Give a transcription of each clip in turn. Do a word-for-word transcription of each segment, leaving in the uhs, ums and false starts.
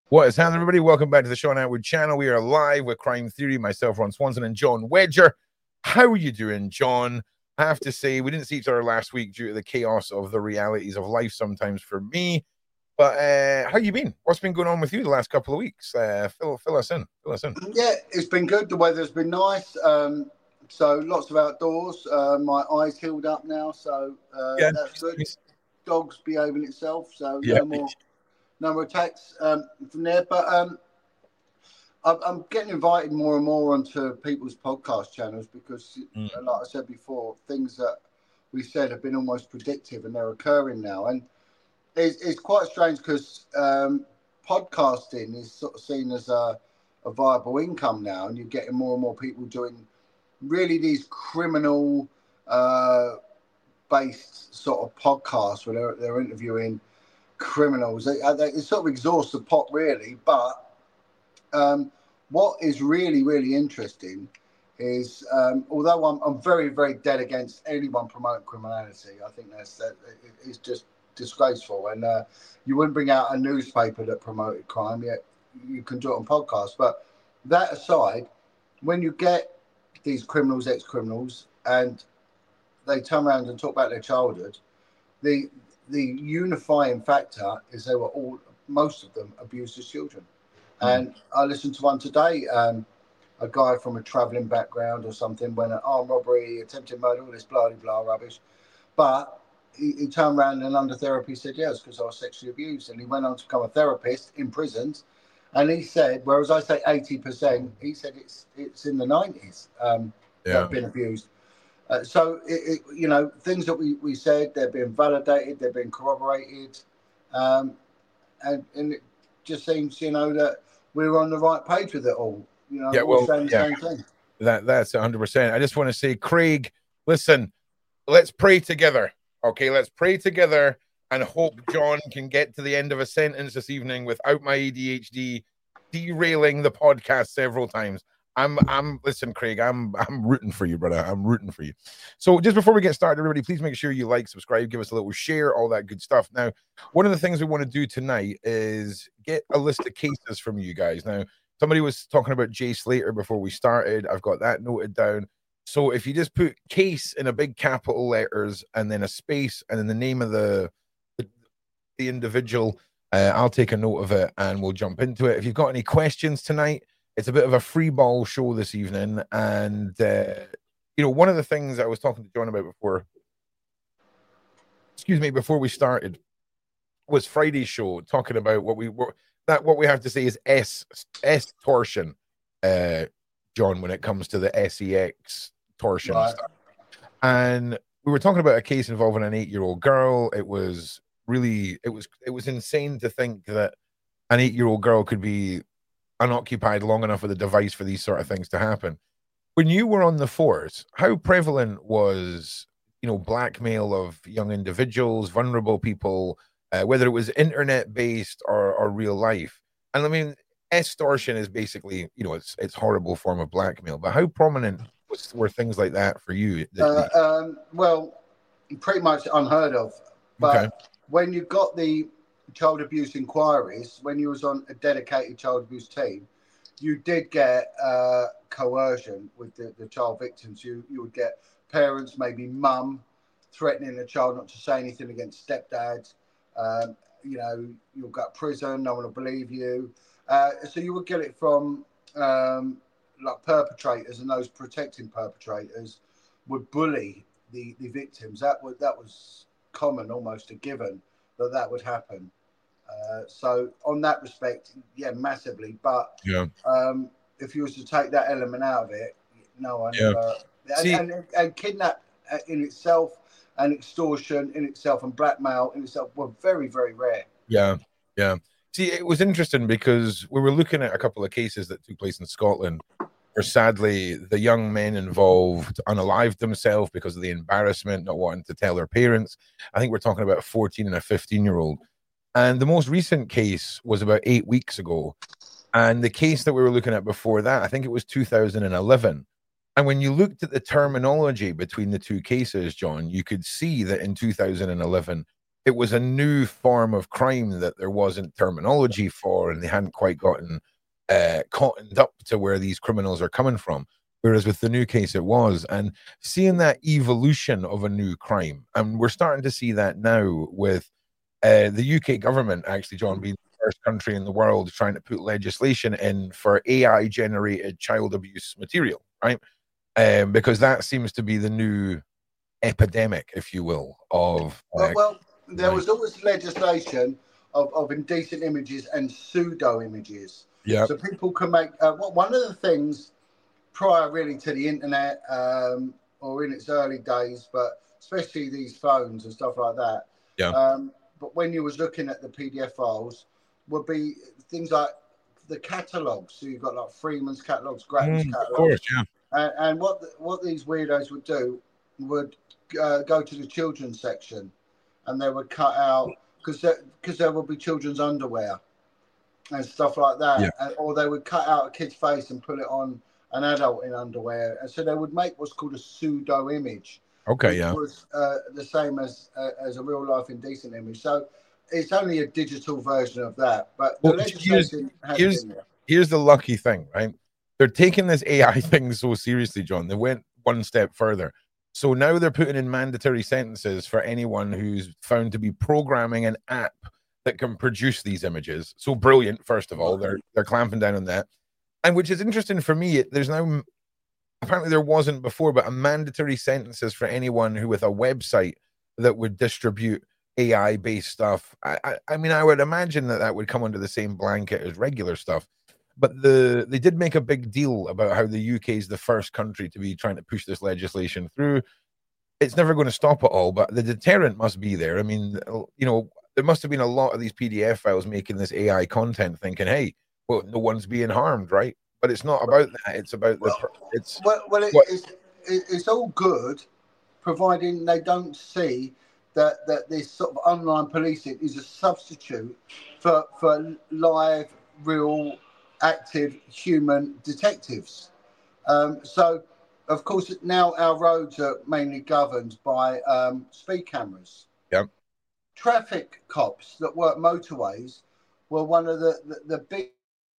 What is happening, everybody? Welcome back to the Sean Atwood channel. We are live with Crime Theory, myself, Ron Swanson, and John Wedger. How are you doing, John? I have to say, we didn't see each other last week due to the chaos of the realities of life sometimes for me. But uh, how you been? What's been going on with you the last couple of weeks? Uh, fill, fill us in. Fill us in. Yeah, it's been good. The weather's been nice. Um, so lots of outdoors. Uh, my eyes healed up now, so uh, Yeah. that's good. Dog's behaving itself, so Yeah. no more, no more attacks um, from there. But um, I'm, I'm getting invited more and more onto people's podcast channels because, Mm. like I said before, things that we said have been almost predictive and they're occurring now. And it's, it's quite strange because um, podcasting is sort of seen as a, a viable income now, and you're getting more and more people doing really these criminal uh, based sort of podcasts where they're, they're interviewing criminals. They, they, it sort of exhausts the pot, really. But um, what is really, really interesting is, um, although I'm, I'm very, very dead against anyone promoting criminality, I think that's that it's just disgraceful. And uh, you wouldn't bring out a newspaper that promoted crime, yet you can do it on podcasts. But that aside, when you get these criminals, ex-criminals, and they turn around and talk about their childhood, the the unifying factor is they were all, most of them, abused as children. Mm. And I listened to one today, um, a guy from a travelling background or something, when an armed robbery, attempted murder, all this blah, blah, rubbish. But he, he turned around and under therapy said, yes, because I was sexually abused. And he went on to become a therapist in prisons. And he said, whereas I say eighty percent, he said it's it's in the nineties um, yeah. that have been abused. Uh, so, it, it, you know, things that we, we said, they're being validated, they're being corroborated. Um, and, and it just seems, you know, that we're on the right page with it all. You know, yeah, we're well, saying the yeah. same thing. That, that's one hundred percent. I just want to say, Craig, listen, let's pray together. Okay, let's pray together and hope John can get to the end of a sentence this evening without my A D H D derailing the podcast several times. I'm, I'm, listen, Craig, I'm, I'm rooting for you, brother. I'm rooting for you. So just before we get started, everybody, please make sure you like, subscribe, give us a little share, all that good stuff. Now, one of the things we want to do tonight is get a list of cases from you guys. Now, somebody was talking about Jay Slater before we started. I've got that noted down. So if you just put case in a big capital letters and then a space and then the name of the, the, the individual, uh, I'll take a note of it and we'll jump into it. If you've got any questions tonight, it's a bit of a free ball show this evening. And, uh, you know, one of the things I was talking to John about before, excuse me, before we started, was Friday's show, talking about what we were, that what we have to say is S, S-tortion, uh, John, when it comes to the S E X tortion right. stuff. And we were talking about a case involving an eight-year-old girl. It was really, it was, it was insane to think that an eight-year-old girl could be unoccupied long enough with a device for these sort of things to happen. When you were on the force, how prevalent was, you know, blackmail of young individuals, vulnerable people, uh, whether it was internet-based or, or real life? And I mean, extortion is basically, you know, it's it's horrible form of blackmail. But how prominent was, were things like that for you? Uh, um, well, pretty much unheard of. But okay. when you got the child abuse inquiries, when you was on a dedicated child abuse team, you did get uh, coercion with the, the child victims. You you would get parents, maybe mum, threatening the child not to say anything against stepdads. Um, you know, you'll go to prison, no one will believe you. Uh, so you would get it from um, like perpetrators, and those protecting perpetrators would bully the, the victims. That was, that was common, almost a given, that that would happen. Uh, so on that respect, yeah, massively. But yeah. um, if you was to take that element out of it, no, I yeah. never. See, and, and, and kidnap in itself, and extortion in itself, and blackmail in itself were very, very rare. Yeah, yeah. See, it was interesting because we were looking at a couple of cases that took place in Scotland where sadly the young men involved unalived themselves because of the embarrassment, not wanting to tell their parents. I think we're talking about a fourteen and a fifteen year old. And the most recent case was about eight weeks ago. And the case that we were looking at before that, I think it was two thousand eleven. And when you looked at the terminology between the two cases, John, you could see that in two thousand eleven, it was a new form of crime that there wasn't terminology for, and they hadn't quite gotten uh, cottoned up to where these criminals are coming from. Whereas with the new case, it was. And seeing that evolution of a new crime, and we're starting to see that now with uh, the U K government, actually, John, being the first country in the world trying to put legislation in for A I generated child abuse material, right? Um, because that seems to be the new epidemic, if you will, of. Well, Uh, well there was always legislation of, of indecent images and pseudo images. yeah. So people can make. Uh, well, one of the things prior really to the internet um, or in its early days, but especially these phones and stuff like that. Yeah. Um, but when you was looking at the P D F files, would be things like the catalogs. So you've got like Freeman's catalogs, Grattan's Mm, catalogs. of course, yeah. And, and what the, what these weirdos would do would uh, go to the children's section, and they would cut out because because there, there would be children's underwear and stuff like that, Yeah. and, or they would cut out a kid's face and put it on an adult in underwear, and so they would make what's called a pseudo image. Okay, which yeah. was uh, the same as uh, as a real life indecent image. So it's only a digital version of that, but the Well, legislation here's, has here's, been there. here's the lucky thing, right? They're taking this A I thing so seriously, John. They went one step further. So now they're putting in mandatory sentences for anyone who's found to be programming an app that can produce these images. So brilliant, first of all. They're they're clamping down on that. And which is interesting for me, there's now, apparently there wasn't before, but a mandatory sentences for anyone who with a website that would distribute A I-based stuff. I, I, I mean, I would imagine that that would come under the same blanket as regular stuff. But the they did make a big deal about how the U K is the first country to be trying to push this legislation through. It's never going to stop it all, but the deterrent must be there. I mean, you know, there must have been a lot of these P D F files making this A I content thinking, hey, well, no one's being harmed, right? But it's not about that. It's about the. It's well, well it, what, it's it's all good, providing they don't see that that this sort of online policing is a substitute for for live, real, active human detectives. Um, so, of course, now our roads are mainly governed by um, speed cameras. yeah. Traffic cops that work motorways were one of the the, the big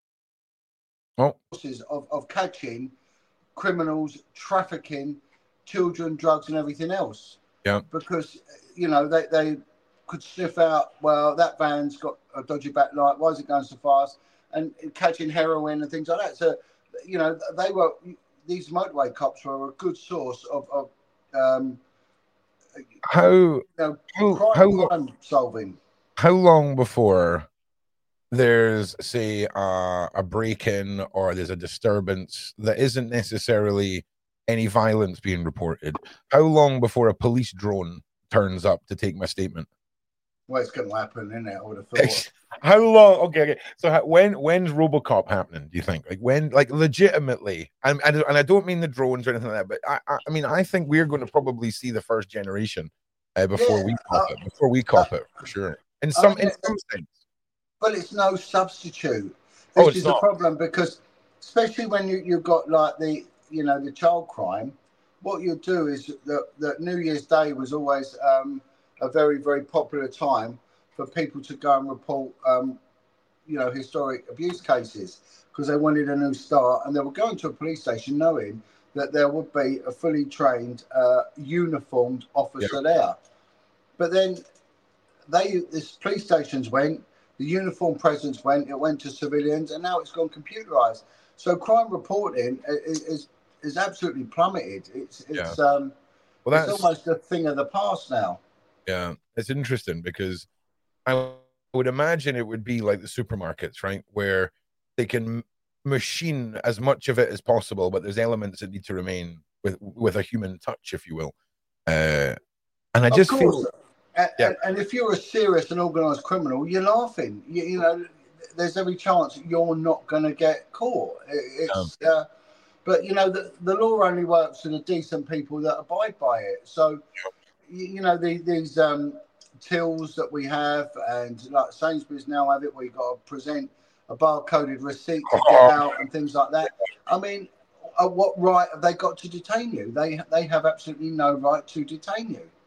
Oh. sources of, of catching criminals, trafficking, children, drugs, and everything else. Yeah. Because, you know, they, they could sniff out, well, that van's got a dodgy backlight. Why is it going so fast? And catching heroin and things like that. So, you know, they were, these motorway cops were a good source of, of um, how, you know, how, crime, how, crime solving. How long before there's, say, uh, a break-in or there's a disturbance that isn't necessarily any violence being reported? How long before a police drone turns up to take my statement? Well, it's going to happen, isn't it? I would have thought. How long? Okay, okay. So how, when when's RoboCop happening? Do you think? Like when? Like legitimately? And and, and I don't mean the drones or anything like that, but I, I I mean I think we're going to probably see the first generation uh, before Yeah, we cop uh, it. Before we cop uh, it, for sure. In some I mean, in some sense. But it's no substitute. Oh, This it's is not. the problem, because especially when you, you've got like the, you know, the child crime, what you do is that, that New Year's Day was always um, a very, very popular time for people to go and report, um, you know, historic abuse cases, because they wanted a new start, and they were going to a police station knowing that there would be a fully trained, uh, uniformed officer Yeah. there. But then they, this police stations went, the uniform presence went, it went to civilians, and now it's gone computerized. So crime reporting is is, is absolutely plummeted. It's it's Yeah. um Well, it's that's almost a thing of the past now. yeah. It's interesting because I would imagine it would be like the supermarkets, right, where they can machine as much of it as possible, but there's elements that need to remain with with a human touch, if you will. Uh, and I Of just course. feel, And, yeah, and, and if you're a serious and organised criminal, you're laughing. You, you know, there's every chance you're not going to get caught. It, um, it's, uh, but you know, the, the law only works for the decent people that abide by it. So, you, you know, the, these um, tills that we have, and like Sainsbury's now have it, where you've got to present a barcoded receipt to get out and things like that. I mean, uh, what right have they got to detain you? They they have absolutely no right to detain you.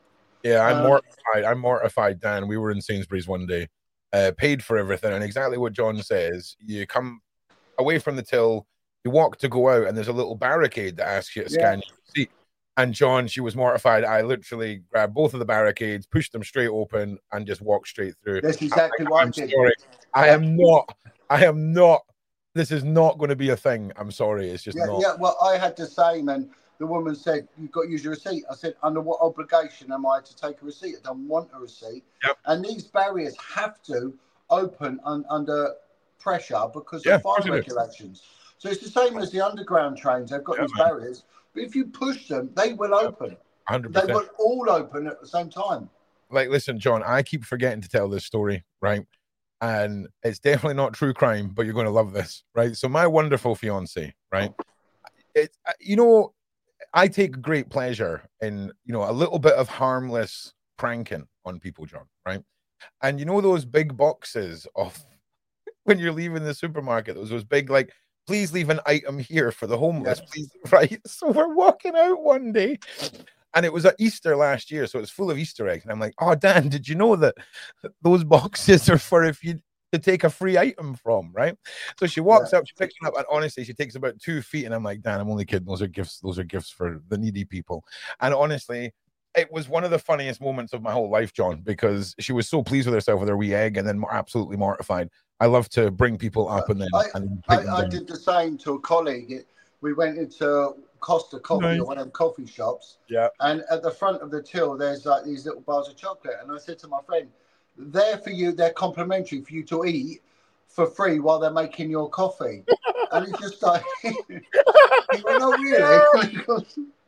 Yeah, I'm Um, mortified. I'm mortified, Dan. We were in Sainsbury's one day, uh, paid for everything, and exactly what John says. You come away from the till, you walk to go out, and there's a little barricade that asks you to yeah, scan your receipt. And John, she was mortified. I literally grabbed both of the barricades, pushed them straight open, and just walked straight through. that's I'm, exactly like, what I I'm did. sorry. I Yeah. am not. I am not. This is not going to be a thing. I'm sorry. It's just Yeah, not. yeah. Well, I had the same, and the woman said, "You've got to use your receipt." I said, "Under what obligation am I to take a receipt? I don't want a receipt." Yep. And these barriers have to open un- under pressure because Yeah, of of course fire you do. regulations. So it's the same as the underground trains. They've got Yeah, these man. barriers, but if you push them, they will Yeah, open. one hundred They percent. will all open at the same time. Like, listen, John, I keep forgetting to tell this story, right? And it's definitely not true crime, but you're going to love this, right? So my wonderful fiance, right? It's, you know, I take great pleasure in, you know, a little bit of harmless pranking on people, John, right? And you know those big boxes of when you're leaving the supermarket, those those big like, please leave an item here for the homeless, Yeah. please, right? So we're walking out one day, and it was at Easter last year, so it's full of Easter eggs. And I'm like, oh, Dan, did you know that those boxes are for if you to take a free item from, right? So she walks Yeah. up, she picks it up, and honestly, she takes about two feet. And I'm like, Dan, I'm only kidding. Those are gifts. Those are gifts for the needy people. And honestly, it was one of the funniest moments of my whole life, John, because she was so pleased with herself with her wee egg, and then absolutely mortified. I love to bring people up and then I, and I, pick them I down. did the same to a colleague. We went into Costa Coffee Nice. or one of them coffee shops. Yeah. And at the front of the till, there's like these little bars of chocolate. And I said to my friend, they're for you, they're complimentary for you to eat for free while they're making your coffee. And he just like, he went, oh, really?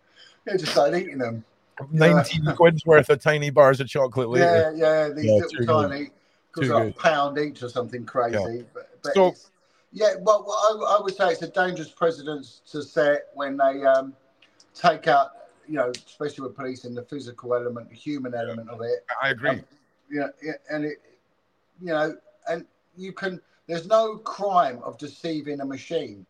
He just started eating them. nineteen yeah. quid's worth of tiny bars of chocolate later. Yeah, yeah, these yeah, little tiny, because like good. a pound each or something crazy. Yeah. But, but so, it's, yeah, well, I, I would say it's a dangerous precedent to set when they um, take out, you know, especially with policing, the physical element, the human element of it. I agree. Um, you know, and it, you know, and you can. There's no crime of deceiving a machine,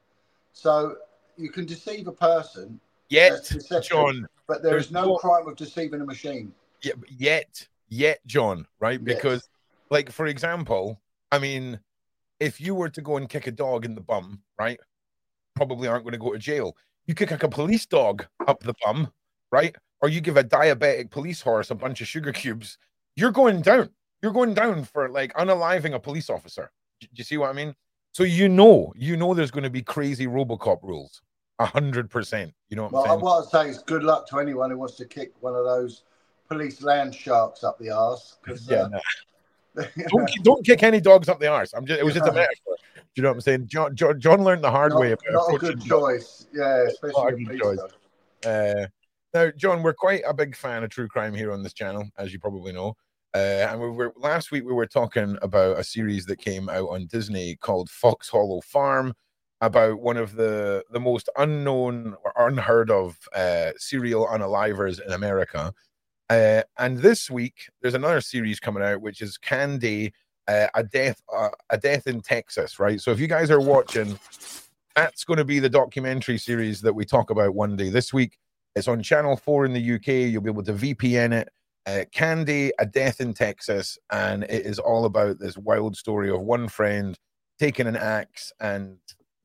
so you can deceive a person. Yet, John, but there is no, no crime of deceiving a machine. Yeah, yet, yet, John, right? Because, yes. like, for example, I mean, if you were to go and kick a dog in the bum, right, probably aren't going to go to jail. You kick like a police dog up the bum, right? Or you give a diabetic police horse a bunch of sugar cubes, you're going down. You're going down for like unaliving a police officer. Do you see what I mean? So you know, you know there's going to be crazy RoboCop rules. A hundred percent. You know what well, I'm saying? What I'd say is good luck to anyone who wants to kick one of those police land sharks up the arse. Yeah, uh, no. don't, don't kick any dogs up the arse. I'm just it was just a metaphor. Do you know what I'm saying? John John, John learned the hard not, way. Not a good choice. Yeah, especially a good choice. Uh, now, John, we're quite a big fan of true crime here on this channel, as you probably know. Uh, and we were last week we were talking about a series that came out on Disney called Fox Hollow Farm, about one of the the most unknown or unheard of uh, serial unalivers in America. Uh, and this week there's another series coming out, which is Candy, uh, a death uh, a death in Texas, right? So if you guys are watching, that's going to be the documentary series that we talk about one day this week. It's on Channel four in the U K. You'll be able to V P N it. Uh, Candy, a death in Texas, and it is all about this wild story of one friend taking an axe and,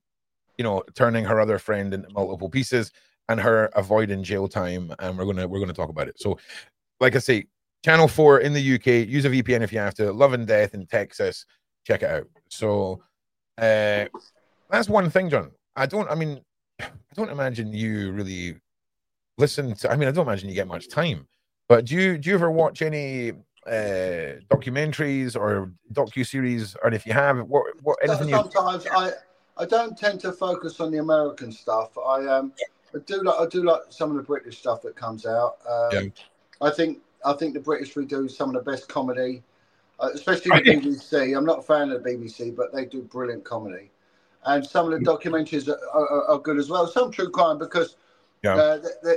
you know, turning her other friend into multiple pieces, and her avoiding jail time. And we're gonna we're gonna talk about it. So, like I say, Channel four in the U K. Use a V P N if you have to. Love and Death in Texas. Check it out. So, uh, that's one thing, John. I don't. I mean, I don't imagine you really listen to. I mean, I don't imagine you get much time. But do you do you ever watch any uh, documentaries or docu-series? Or if you have, what what anything? Sometimes you... I I don't tend to focus on the American stuff. I um I do like I do like some of the British stuff that comes out. Um, yeah. I think I think the British redo some of the best comedy, uh, especially the B B C. I'm not a fan of the B B C, but they do brilliant comedy, and some of the documentaries are, are, are good as well. Some true crime because yeah. uh, they, they,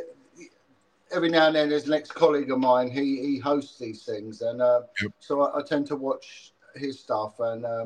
every now and then there's an ex-colleague of mine, he he hosts these things, and uh, yep. so I, I tend to watch his stuff, and um,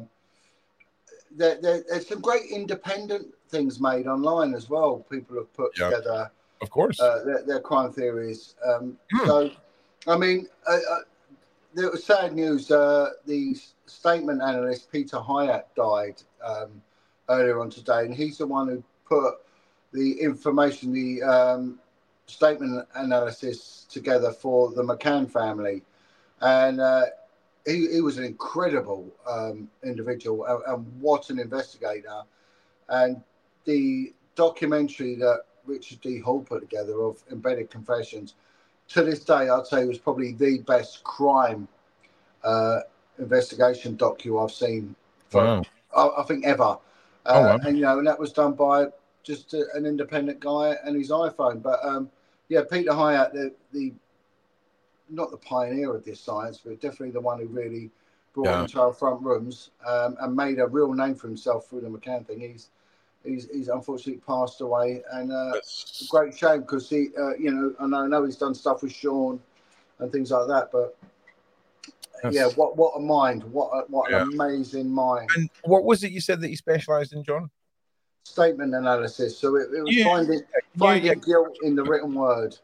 there, there, there's some great independent things made online as well. People have put yep. together, of course, uh, their, their crime theories. Um, hmm. So I mean, uh, uh, there was sad news. Uh, the statement analyst Peter Hyatt died um, earlier on today, and he's the one who put the information, the um, statement analysis together for the McCann family, and uh, he, he was an incredible um, individual, and, and what an investigator. And the documentary that Richard D. Hall put together of Embedded Confessions, to this day, I'd say was probably the best crime uh, investigation docu I've seen for, Wow. I, I think, ever. Oh, Uh, wow. and you know, and that was done by just a, an independent guy and his iPhone. But um, yeah, Peter Hyatt, the, the not the pioneer of this science, but definitely the one who really brought it Yeah. into our front rooms um, and made a real name for himself through the McCann thing. He's he's, he's unfortunately passed away, and uh, a That's, great shame because he, uh, you know, and I know he's done stuff with Sean and things like that, but yeah, that's, what what a mind, what a, what yeah. an amazing mind. And what was it you said that you specialized in, John? Statement analysis. So it, it was Yeah. finding You, yeah. finding guilt in the written word.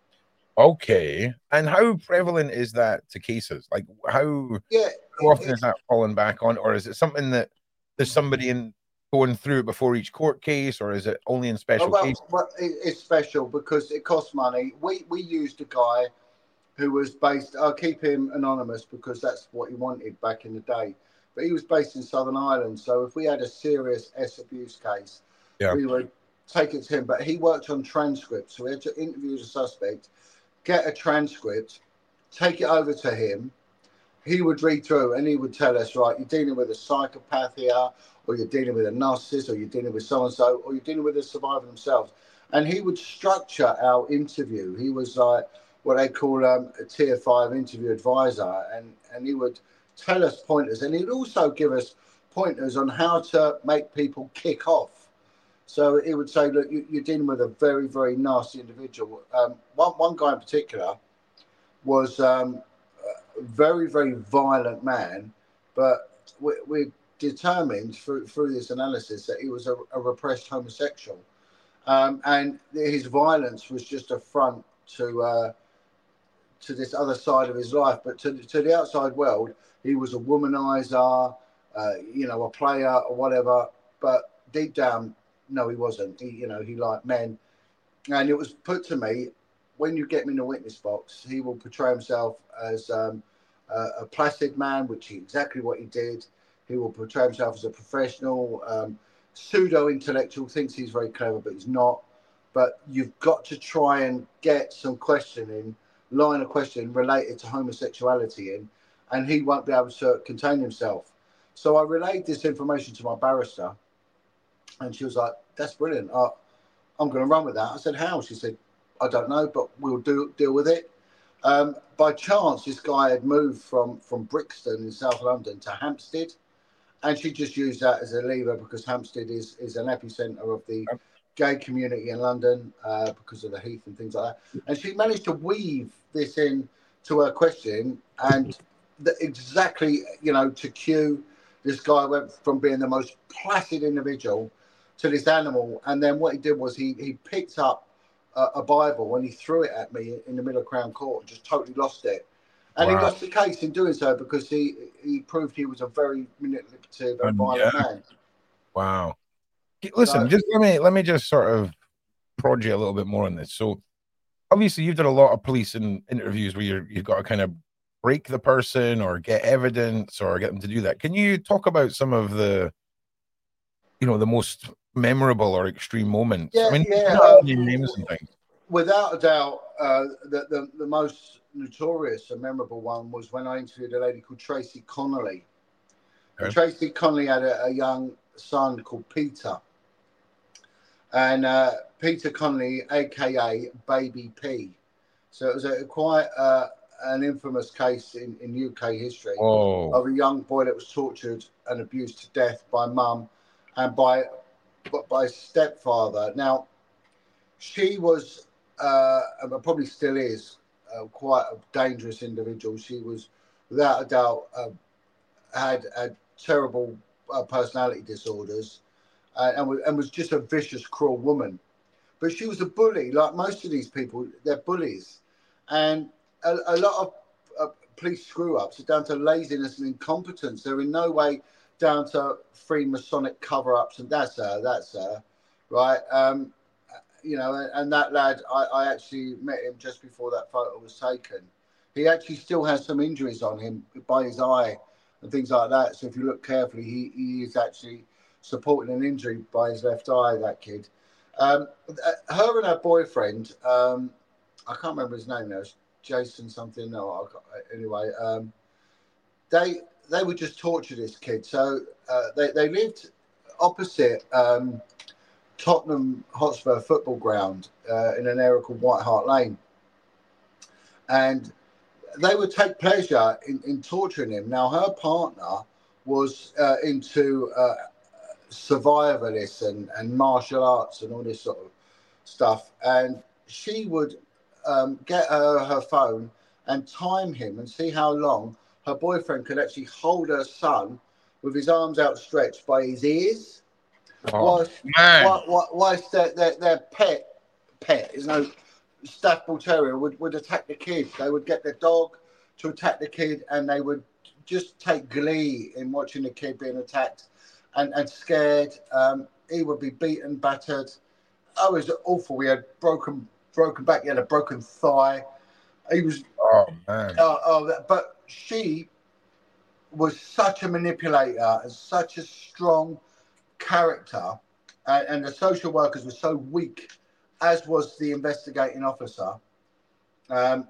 Okay. And how prevalent is that to cases? Like, how, Yeah, how it, often is that falling back on? Or is it something that there's somebody in going through it before each court case? Or is it only in oh, special cases? well, well it, it's special because it costs money. We we used a guy who was based. I'll keep him anonymous because that's what he wanted back in the day. But he was based in Southern Ireland, so if we had a serious S abuse case, Yeah. we would take it to him. But he worked on transcripts, so we had to interview the suspect, get a transcript, take it over to him. He would read through and he would tell us, right, you're dealing with a psychopath here, or you're dealing with a narcissist, or you're dealing with so and so, or you're dealing with a survivor themselves. And he would structure our interview. He was like what they call um, a tier five interview advisor, and, and he would tell us pointers, and he'd also give us pointers on how to make people kick off. So he would say, look, you, you're dealing with a very, very nasty individual. Um, one, one guy in particular was um, a very, very violent man, but we, we determined through, through this analysis that he was a, a repressed homosexual. Um, and his violence was just a front to uh, to this other side of his life. But to, to the outside world, he was a womanizer, uh, you know, a player or whatever. But deep down, no, he wasn't. He, you know, he liked men. And it was put to me, when you get him in the witness box, he will portray himself as um, a, a placid man, which is exactly what he did. He will portray himself as a professional, um, pseudo-intellectual, thinks he's very clever, but he's not. But you've got to try and get some questioning, line of questioning related to homosexuality in, and he won't be able to contain himself. So I relayed this information to my barrister, and she was like, that's brilliant. I, I'm going to run with that. I said, how? She said, I don't know, but we'll do deal with it. Um, by chance, this guy had moved from, from Brixton in South London to Hampstead, and she just used that as a lever because Hampstead is, is an epicenter of the gay community in London uh, because of the Heath and things like that. And she managed to weave this in to her question, and the, exactly, you know, to cue, this guy went from being the most placid individual to this animal. And then what he did was he, he picked up a, a Bible and he threw it at me in the middle of Crown Court and just totally lost it. And he Wow. lost the case in doing so because he, he proved he was a very manipulative and And violent yeah. man. Wow. Listen, So, just let me let me just sort of prod you a little bit more on this. So obviously you've done a lot of police in interviews where you're, you've got to kind of break the person or get evidence or get them to do that. Can you talk about some of the, you know, the most memorable or extreme moments? yeah, I mean, yeah. not Uh, any names and things. without a doubt, uh, the, the, the most notorious and memorable one was when I interviewed a lady called Tracy Connolly. And Okay. Tracy Connolly had a, a young son called Peter. And uh, Peter Connolly, a k a. Baby P. So it was a, quite uh, an infamous case in, in U K history Oh, of a young boy that was tortured and abused to death by mum and by, by stepfather. Now, she was, uh, and probably still is, uh, quite a dangerous individual. She was, without a doubt, uh, had had terrible uh, personality disorders, uh, and, was, and was just a vicious, cruel woman. But she was a bully, like most of these people. They're bullies, and a, a lot of uh, police screw-ups are down to laziness and incompetence. They're in no way down to Freemasonic cover-ups and that's uh, that's uh, right. Um, you know, and, and that lad, I, I actually met him just before that photo was taken. He actually still has some injuries on him by his eye and things like that. So if you look carefully, he, he is actually supporting an injury by his left eye, that kid. Um, her and her boyfriend, um, I can't remember his name now, it's Jason something. No, anyway, um, they they would just torture this kid. So uh, they, they lived opposite um, Tottenham Hotspur football ground uh, in an area called White Hart Lane. And they would take pleasure in, in torturing him. Now, her partner was uh, into uh, survivalists and, and martial arts and all this sort of stuff. And she would um, get her her phone and time him and see how long her boyfriend could actually hold her son with his arms outstretched by his ears. Oh, whilst, man. whilst, whilst their, their, their pet, pet, is no Staff Bull Terrier, would, would attack the kid. They would get the dog to attack the kid and they would just take glee in watching the kid being attacked and, and scared. Um, he would be beaten, battered. Oh, it was awful. We had broken broken back. He had a broken thigh. He was... Oh, man. Uh, oh, but she was such a manipulator and such a strong character, and, and the social workers were so weak, as was the investigating officer, um,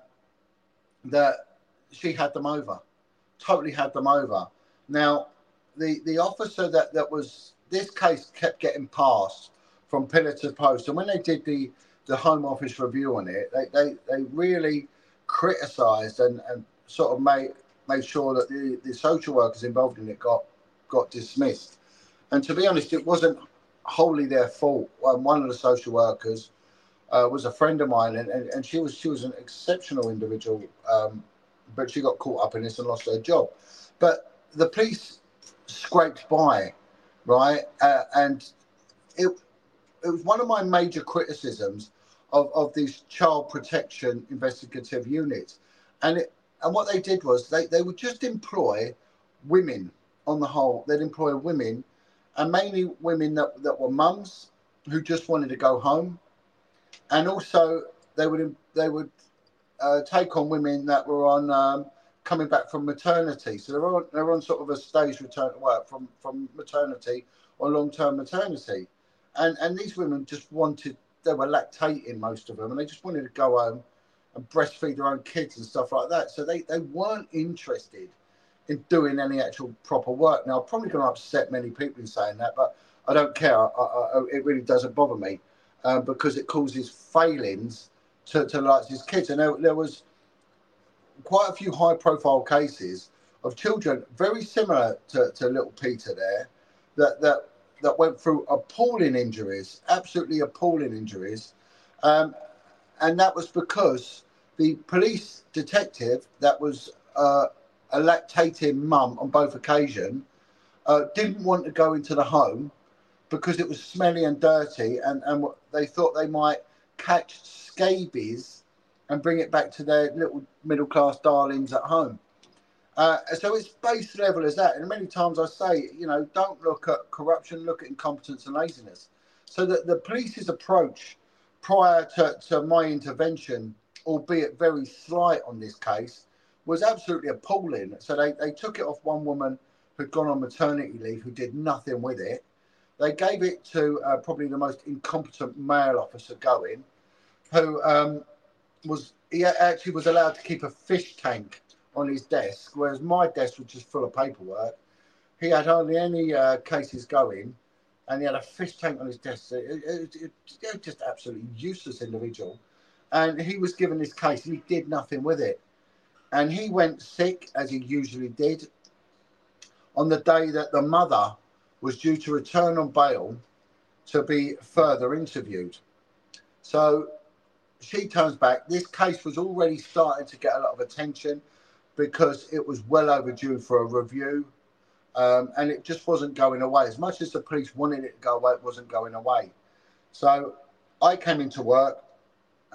that she had them over, totally had them over. Now, the, the officer that, that was, this case kept getting passed from pillar to post. And when they did the, the Home Office review on it, they, they, they really criticised and, and sort of made, made sure that the, the social workers involved in it got, got dismissed. And to be honest, it wasn't wholly their fault. Um, one of the social workers uh, was a friend of mine, and, and, and she was she was an exceptional individual, um, but she got caught up in this and lost her job. But the police scraped by, right? Uh, and it it was one of my major criticisms of, of these child protection investigative units. And it, and what they did was they, they would just employ women on the whole. They'd employ women, and mainly women that, that were mums who just wanted to go home. And also they would they would uh, take on women that were on um, coming back from maternity. So they're on, they're on sort of a staged return to work from, from maternity or long-term maternity. And and these women just wanted, they were lactating, most of them, and they just wanted to go home and breastfeed their own kids and stuff like that. So they, they weren't interested in doing any actual proper work. Now, I'm probably going to upset many people in saying that, but I don't care. I, I, it really doesn't bother me uh, because it causes failings to, to like these kids. And there, there was quite a few high-profile cases of children very similar to, to little Peter there that, that that went through appalling injuries, absolutely appalling injuries. Um, and that was because the police detective that was uh, a lactating mum on both occasions uh, didn't want to go into the home because it was smelly and dirty, and, and they thought they might catch scabies and bring it back to their little middle-class darlings at home. Uh, so it's base level as that. And many times I say, you know, don't look at corruption, look at incompetence and laziness. So that the police's approach prior to, to my intervention, albeit very slight on this case, was absolutely appalling. So they, they took it off one woman who'd gone on maternity leave, who did nothing with it. They gave it to uh, probably the most incompetent male officer going, who um, was, he actually was allowed to keep a fish tank on his desk, whereas my desk was just full of paperwork. He had hardly any uh, cases going, and he had a fish tank on his desk. It, it, it, it was just absolutely useless individual. And he was given this case, and he did nothing with it. And he went sick, as he usually did, on the day that the mother was due to return on bail to be further interviewed. So she turns back. This case was already starting to get a lot of attention because it was well overdue for a review, um, and it just wasn't going away. As much as the police wanted it to go away, it wasn't going away. So I came into work,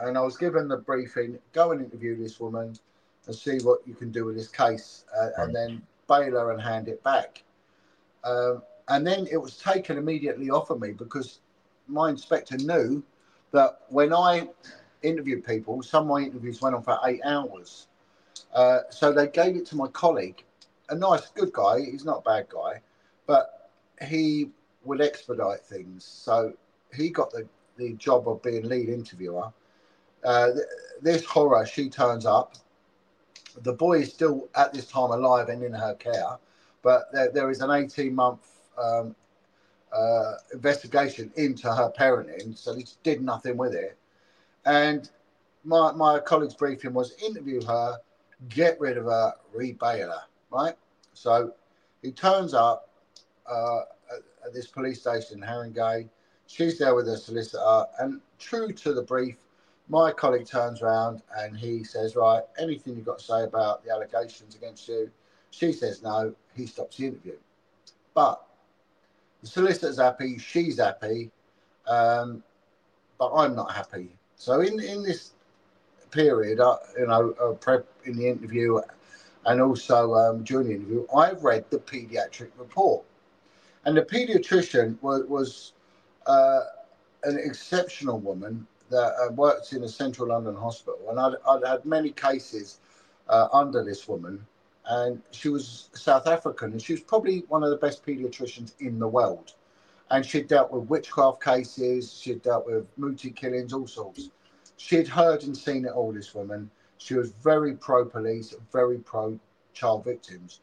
and I was given the briefing: go and interview this woman and see what you can do with this case, uh, Right. and then bail her and hand it back. Um, and then it was taken immediately off of me because my inspector knew that when I interviewed people, some of my interviews went on for eight hours. Uh, so they gave it to my colleague, a nice, good guy. He's not a bad guy, but he would expedite things. So he got the, the job of being lead interviewer. Uh, th- this horror, she turns up. The boy is still at this time alive and in her care, but there, there is an eighteen month um, uh, investigation into her parenting, so he did nothing with it. And my, my colleague's briefing was interview her, get rid of her, rebail her, right? So he turns up uh, at, at this police station in Haringey. She's there with her solicitor, and true to the brief, my colleague turns around and he says, right, anything you've got to say about the allegations against you? She says no. He stops the interview. But the solicitor's happy, she's happy, um, but I'm not happy. So in, in this period, uh, you know, uh, prep in the interview and also um, during the interview, I've read the paediatric report. And the paediatrician was, was uh, an exceptional woman that uh, worked in a central London hospital. And I'd, I'd had many cases uh, under this woman. And she was South African, and she was probably one of the best paediatricians in the world. And she'd dealt with witchcraft cases, she'd dealt with Muti killings, all sorts. She'd heard and seen it all, this woman. She was very pro-police, very pro-child victims.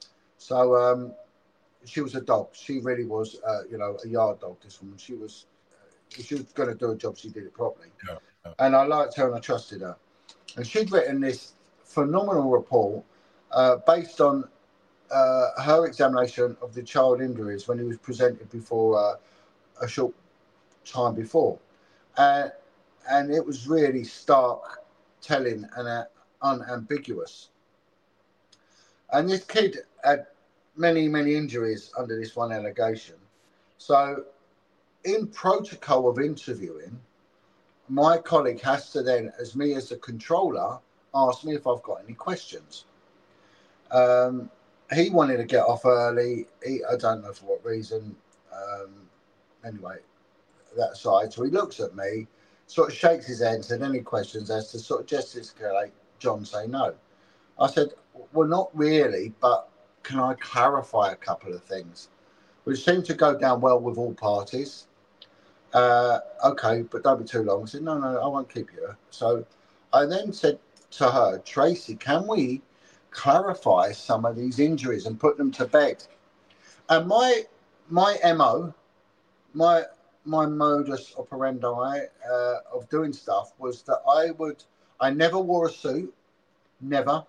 So um, she was a dog. She really was, uh, you know, a yard dog, this woman. She was, if she was going to do a job, she did it properly. Yeah, yeah. And I liked her and I trusted her. And she'd written this phenomenal report uh, based on uh, her examination of the child injuries when he was presented before uh, a short time before. Uh, and it was really stark, telling, and uh, unambiguous. And this kid had many, many injuries under this one allegation. So, in protocol of interviewing, my colleague has to then, as me as the controller, ask me if I've got any questions. Um, he wanted to get off early. He, I don't know for what reason. Um, anyway, that side. So he looks at me, sort of shakes his head and said, any questions, as to sort of gesticulate, John, say no. I said, well, not really, but can I clarify a couple of things? Which seemed to go down well with all parties. Uh, okay, but don't be too long. I said, no, no, I won't keep you. So I then said to her, Tracy, can we clarify some of these injuries and put them to bed? And my my M O, my my modus operandi uh, of doing stuff was that I would, I never wore a suit, never.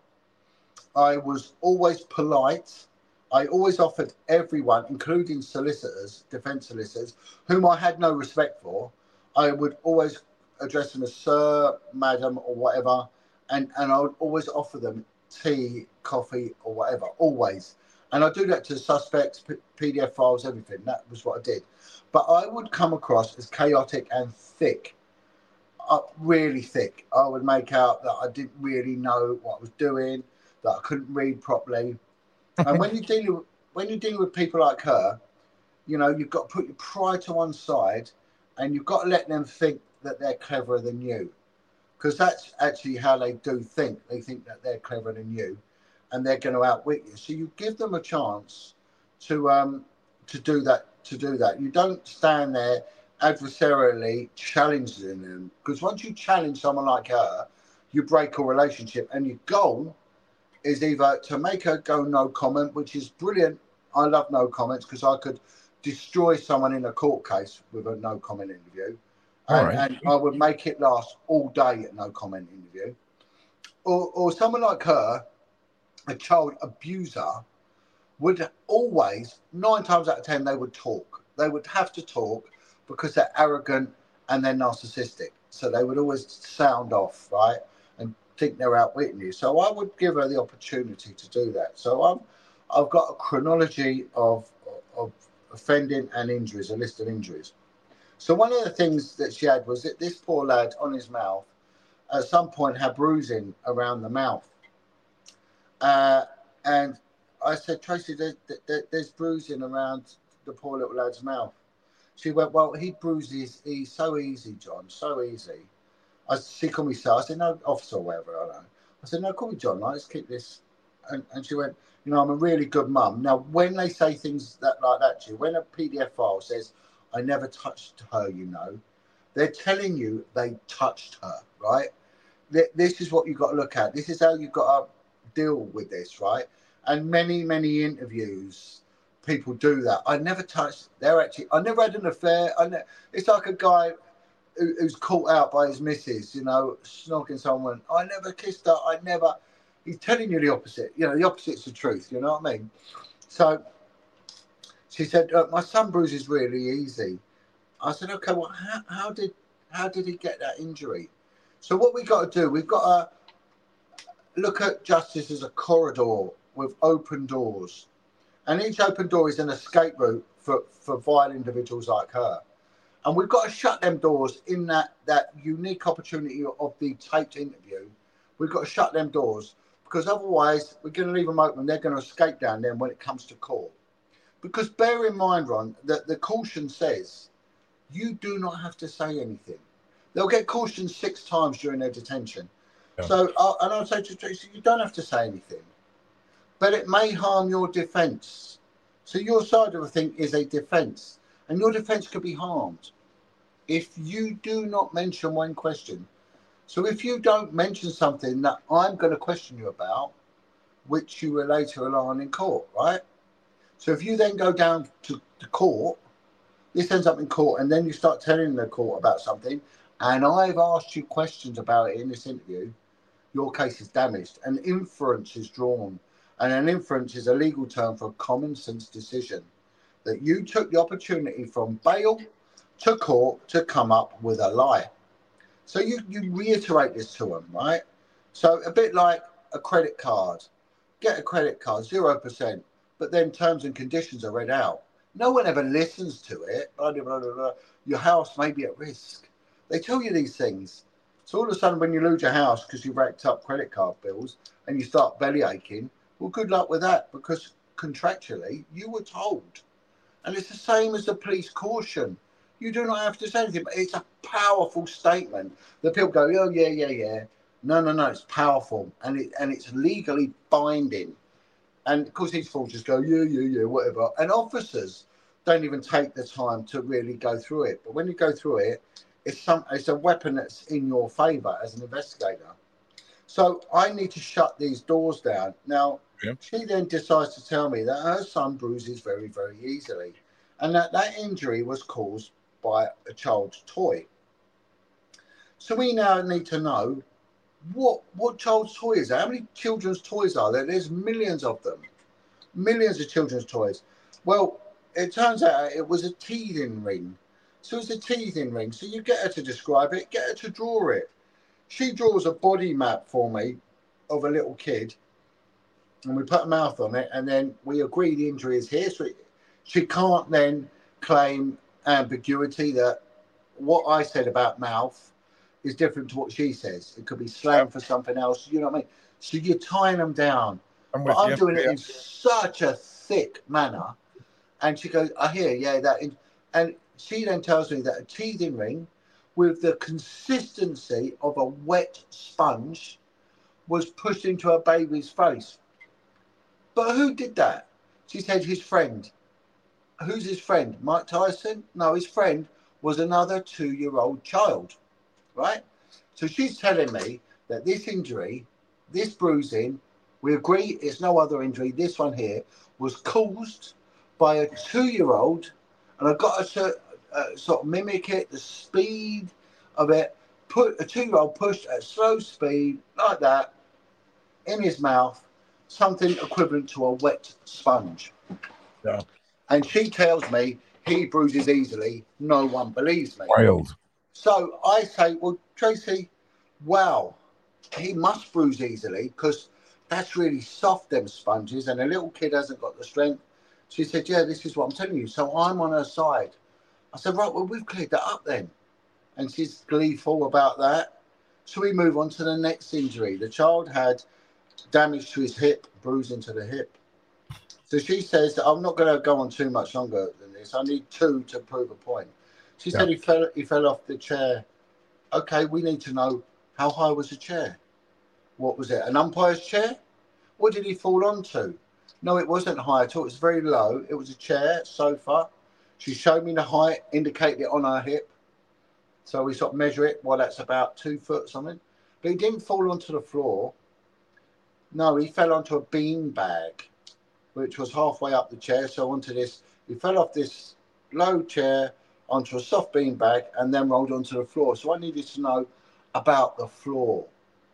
I was always polite. I always offered everyone, including solicitors, defence solicitors, whom I had no respect for, I would always address them as sir, madam, or whatever, and, and I would always offer them tea, coffee, or whatever, always. And I do that to suspects, P- PDF files, everything. That was what I did. But I would come across as chaotic and thick, uh, really thick. I would make out that I didn't really know what I was doing, that I couldn't read properly. And when you're dealing with, when you're dealing with people like her, you know, you've got to put your pride to one side, and you've got to let them think that they're cleverer than you, because that's actually how they do think. They think that they're cleverer than you, and they're going to outwit you. So you give them a chance to um to do that. To do that, you don't stand there adversarially challenging them, because once you challenge someone like her, you break a relationship, and your goal is either to make her go no comment, which is brilliant. I love no comments because I could destroy someone in a court case with a no comment interview. And, right. and I would make it last all day at no comment interview. Or, or someone like her, a child abuser, would always, nine times out of ten, they would talk. They would have to talk because they're arrogant and they're narcissistic. So they would always sound off, right? And think they're outwitting you. So I would give her the opportunity to do that. So I'm, I've got a chronology of, of offending and injuries, a list of injuries. So one of the things that she had was that this poor lad on his mouth at some point had bruising around the mouth. Uh, and I said, Tracy, there's, there, there's bruising around the poor little lad's mouth. She went, well, he bruises, he's so easy, John, so easy. I, she called me Sal. I said, no, officer or whatever, I don't know. I said, no, call me John, like, let's keep this. And, and she went, you know, I'm a really good mum. Now, when they say things that like that to you, when a P D F file says, I never touched her, you know, they're telling you they touched her, right? This is what you've got to look at. This is how you've got to deal with this, right? And many, many interviews, people do that. I never touched, they're actually, I never had an affair. I ne- it's like a guy who, who's caught out by his missus, you know, snogging someone. I never kissed her. I never, he's telling you the opposite. You know, the opposite's the truth, you know what I mean? So she said, uh, my son bruises really easy. I said, okay, well, how, how did how did he get that injury? So what we got to do, we've got to look at justice as a corridor with open doors. And each open door is an escape route for, for vile individuals like her. And we've got to shut them doors in that, that unique opportunity of the taped interview. We've got to shut them doors because otherwise we're going to leave them open. They're going to escape down there when it comes to court. Because bear in mind, Ron, that the caution says you do not have to say anything. They'll get cautioned six times during their detention. Yeah. So, uh, and I'll say to Tracy, you don't have to say anything, but it may harm your defence. So your side of the thing is a defence, and your defence could be harmed if you do not mention one question. So if you don't mention something that I'm going to question you about, which you will later rely on in court, right? So if you then go down to the court, this ends up in court, and then you start telling the court about something, and I've asked you questions about it in this interview, your case is damaged. An inference is drawn, and an inference is a legal term for a common sense decision that you took the opportunity from bail to court to come up with a lie. So you, you reiterate this to them, right? So a bit like a credit card. Get a credit card, zero percent, but then terms and conditions are read out. No one ever listens to it. Blah, blah, blah, blah. Your house may be at risk. They tell you these things. So all of a sudden, when you lose your house because you've racked up credit card bills and you start belly aching, well, good luck with that, because contractually you were told. And it's the same as the police caution. You do not have to say anything, but it's a powerful statement that people go, oh, yeah, yeah, yeah. No, no, no, it's powerful, and it and it's legally binding. And of course, these fools just go, yeah, yeah, yeah, whatever. And officers don't even take the time to really go through it. But when you go through it, it's some it's a weapon that's in your favour as an investigator. So I need to shut these doors down. Now, yeah. She then decides to tell me that her son bruises very, very easily, and that that injury was caused by a child's toy. So we now need to know what what child's toy is that? How many children's toys are there? There's millions of them. Millions of children's toys. Well, it turns out it was a teething ring. So it's a teething ring. So you get her to describe it, get her to draw it. She draws a body map for me of a little kid, and we put a mouth on it, and then we agree the injury is here. So it, she can't then claim ambiguity that what I said about mouth is different to what she says. It could be slang for something else. You know what I mean? So you're tying them down. I'm but I'm you. doing it yeah. in such a thick manner. And she goes, I hear, yeah, that. In, and she then tells me that a teething ring with the consistency of a wet sponge was pushed into her baby's face. But who did that? She said his friend. Who's his friend? Mike Tyson? No, his friend was another two-year-old child, right? So she's telling me that this injury, this bruising, we agree it's no other injury, this one here, was caused by a two-year-old, and I've got to uh, sort of mimic it, the speed of it, put a two-year-old pushed at slow speed, like that, in his mouth, something equivalent to a wet sponge. Yeah. And she tells me he bruises easily. No one believes me. Wild. So I say, well, Tracy, wow, he must bruise easily because that's really soft, them sponges, and a little kid hasn't got the strength. She said, yeah, this is what I'm telling you. So I'm on her side. I said, right, well, we've cleared that up then. And she's gleeful about that. So we move on to the next injury. The child had damage to his hip, bruising to the hip. So she says that I'm not going to go on too much longer than this. I need two to prove a point. She Yeah. said he fell he fell off the chair. Okay, we need to know, how high was the chair? What was it? An umpire's chair? What did he fall onto? No, it wasn't high at all. It was very low. It was a chair, sofa. She showed me the height, indicated it on her hip. So we sort of measure it. Well, that's about two foot something. But he didn't fall onto the floor. No, he fell onto a bean bag, which was halfway up the chair. So onto this, he fell off this low chair onto a soft bean bag and then rolled onto the floor. So I needed to know about the floor.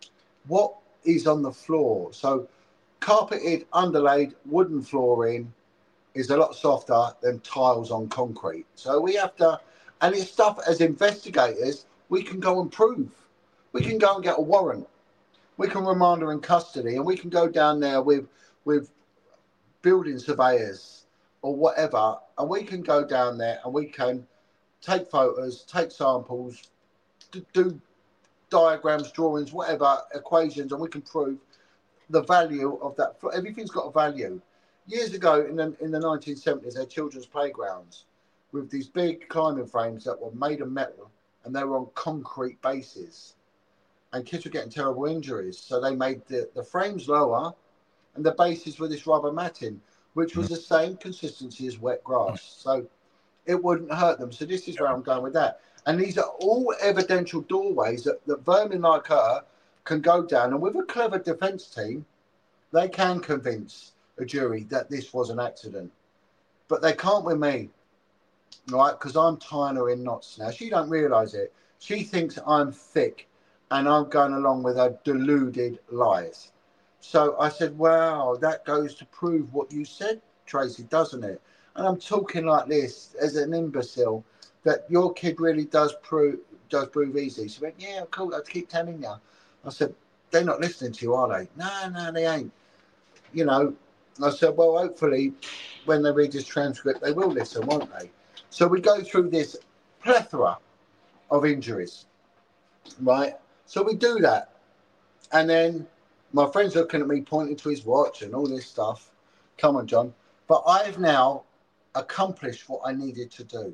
What is on the floor? So carpeted, underlaid, wooden flooring is a lot softer than tiles on concrete. So we have to, and it's stuff as investigators, we can go and prove. We can go and get a warrant. We can remand her in custody, and we can go down there with with building surveyors or whatever, and we can go down there and we can take photos, take samples, do diagrams, drawings, whatever, equations, and we can prove the value of that. Everything's got a value. Years ago, in the, in the nineteen seventies, they had children's playgrounds with these big climbing frames that were made of metal, and they were on concrete bases. And kids were getting terrible injuries. So they made the, the frames lower, and the bases were this rubber matting, which was the same consistency as wet grass. So it wouldn't hurt them. So this is where I'm going with that. And these are all evidential doorways that, that vermin like her can go down. And with a clever defence team, they can convince a jury that this was an accident. But they can't with me, right? Because I'm tying her in knots now. She don't realise it. She thinks I'm thick and I'm going along with her deluded lies. So I said, wow, that goes to prove what you said, Tracy, doesn't it? And I'm talking like this as an imbecile, that your kid really does prove does prove easy. She went, yeah, cool, I keep telling you. I said, they're not listening to you, are they? No, no, they ain't. You know, I said, well, hopefully when they read this transcript, they will listen, won't they? So we go through this plethora of injuries, right? So we do that. And then my friend's looking at me, pointing to his watch and all this stuff. Come on, John. But I've now accomplished what I needed to do.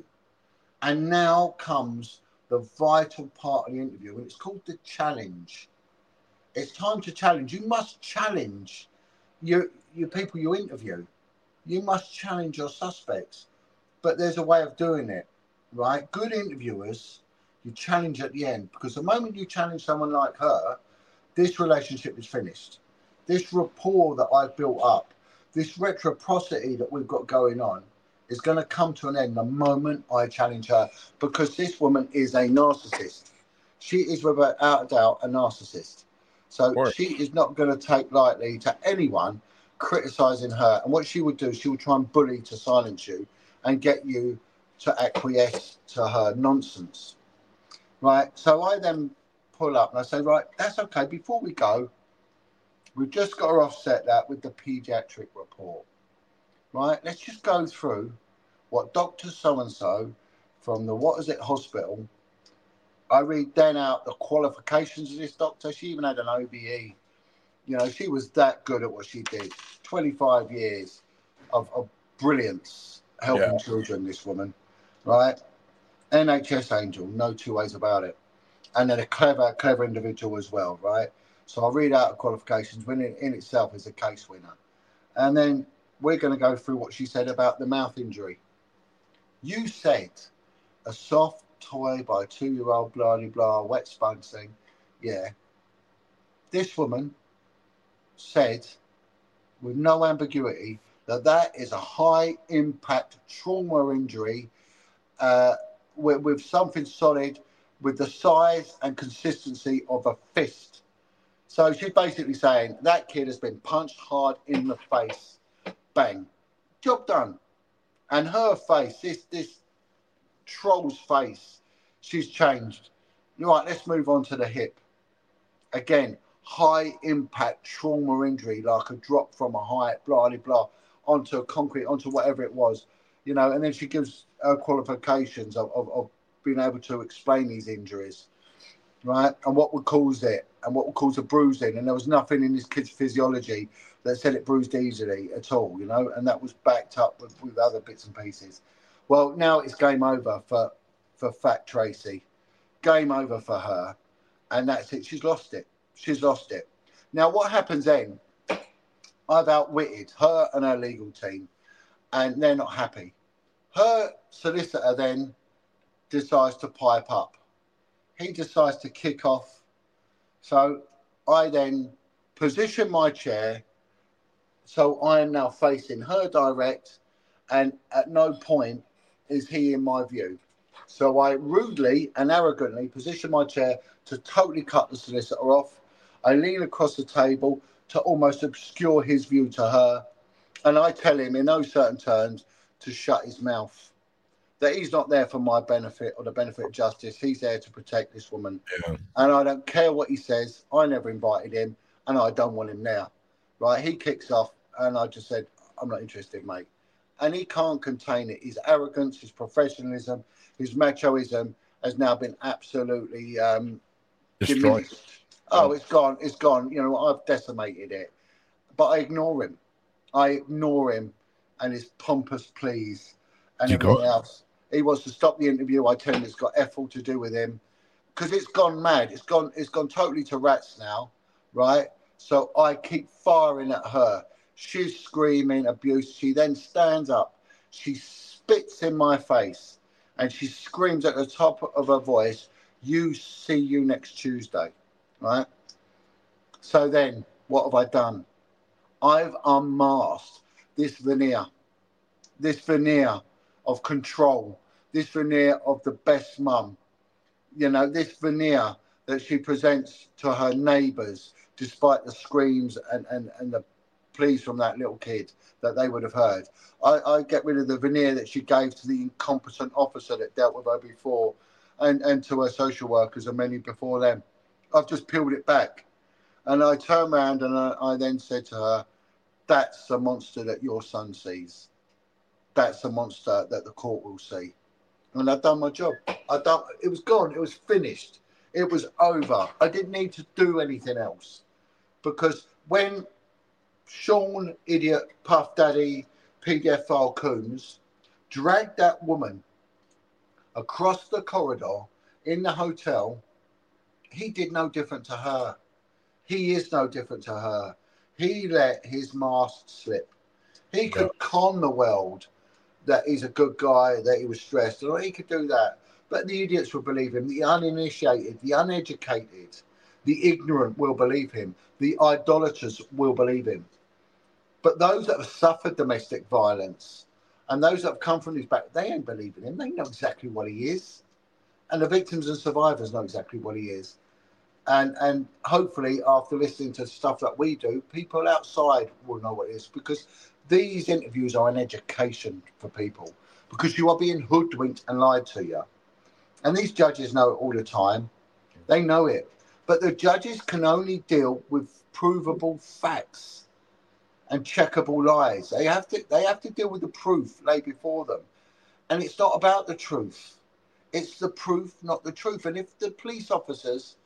And now comes the vital part of the interview, and it's called the challenge. It's time to challenge. You must challenge your, your people you interview. You must challenge your suspects. But there's a way of doing it, right? Good interviewers, you challenge at the end. Because the moment you challenge someone like her, this relationship is finished. This rapport that I've built up, this reciprocity that we've got going on, is going to come to an end the moment I challenge her, because this woman is a narcissist. She is, without a doubt, a narcissist. So she is not going to take lightly to anyone criticising her. And what she would do, she would try and bully to silence you and get you to acquiesce to her nonsense. Right? So I then pull up and I say, right, that's okay. Before we go, we've just got to offset that with the paediatric report. Right, let's just go through what Doctor So-and-so from the What Is It Hospital. I read then out the qualifications of this doctor. She even had an O B E. You know, she was that good at what she did. twenty-five years of, of brilliance helping yeah. children, this woman. Right? N H S angel, no two ways about it. And then a clever, clever individual as well, right? So I'll read out the qualifications, when in, in itself is a case winner. And then we're going to go through what she said about the mouth injury. You said a soft toy by a two-year-old, blah, blah, blah, wet sponge thing. Yeah. This woman said, with no ambiguity, that that is a high-impact trauma injury uh, with, with something solid, with the size and consistency of a fist. So she's basically saying that kid has been punched hard in the face. Bang. Job done. And her face, this this troll's face, she's changed. Right, let's move on to the hip. Again, high impact trauma injury, like a drop from a height, blah, blah, blah, onto a concrete, onto whatever it was. You know, and then she gives her qualifications of, of, of being able to explain these injuries. right? And what would cause it, and what would cause a bruising. And there was nothing in this kid's physiology that said it bruised easily at all, you know, and that was backed up with, with other bits and pieces. Well, now it's game over for, for Fat Tracy. Game over for her. And that's it. She's lost it. She's lost it. Now, what happens then? I've outwitted her and her legal team, and they're not happy. Her solicitor then decides to pipe up. He decides to kick off. So I then position my chair so I am now facing her direct, and at no point is he in my view. So I rudely and arrogantly position my chair to totally cut the solicitor off. I lean across the table to almost obscure his view to her, and I tell him in no certain terms to shut his mouth. That he's not there for my benefit or the benefit of justice. He's there to protect this woman. Yeah. And I don't care what he says. I never invited him, and I don't want him there. Right? He kicks off, and I just said, I'm not interested, mate. And he can't contain it. His arrogance, his professionalism, his machoism has now been absolutely um, destroyed. Diminished. Oh, it's gone. It's gone. You know, I've decimated it. But I ignore him. I ignore him and his pompous pleas and you everything got? else. He wants to stop the interview. I tell him it's got F all to do with him because it's gone mad. It's gone. It's gone totally to rats now, right? So I keep firing at her. She's screaming abuse. She then stands up. She spits in my face and she screams at the top of her voice, "You see you next Tuesday," right? So then what have I done? I've unmasked this veneer, this veneer of control, this veneer of the best mum, you know, this veneer that she presents to her neighbours, despite the screams and, and, and the pleas from that little kid that they would have heard. I, I get rid of the veneer that she gave to the incompetent officer that dealt with her before and, and to her social workers and many before them. I've just peeled it back. And I turned around and I, I then said to her, that's the monster that your son sees. That's the monster that the court will see. And I've done my job. I done. It was gone. It was finished. It was over. I didn't need to do anything else. Because when Sean, idiot, Puff Daddy, P D F file Coons dragged that woman across the corridor in the hotel, he did no different to her. He is no different to her. He let his mask slip. He could yeah. con the world that he's a good guy, that he was stressed, and he could do that. But the idiots will believe him. The uninitiated, the uneducated, the ignorant will believe him. The idolaters will believe him. But those that have suffered domestic violence and those that have come from his back, they ain't believing him. They know exactly what he is. And the victims and survivors know exactly what he is. And and hopefully, after listening to stuff that we do, people outside will know what it is, because these interviews are an education for people, because you are being hoodwinked and lied to you. And these judges know it all the time. They know it. But the judges can only deal with provable facts and checkable lies. They have to they have to deal with the proof laid before them. And it's not about the truth. It's the proof, not the truth. And if the police officers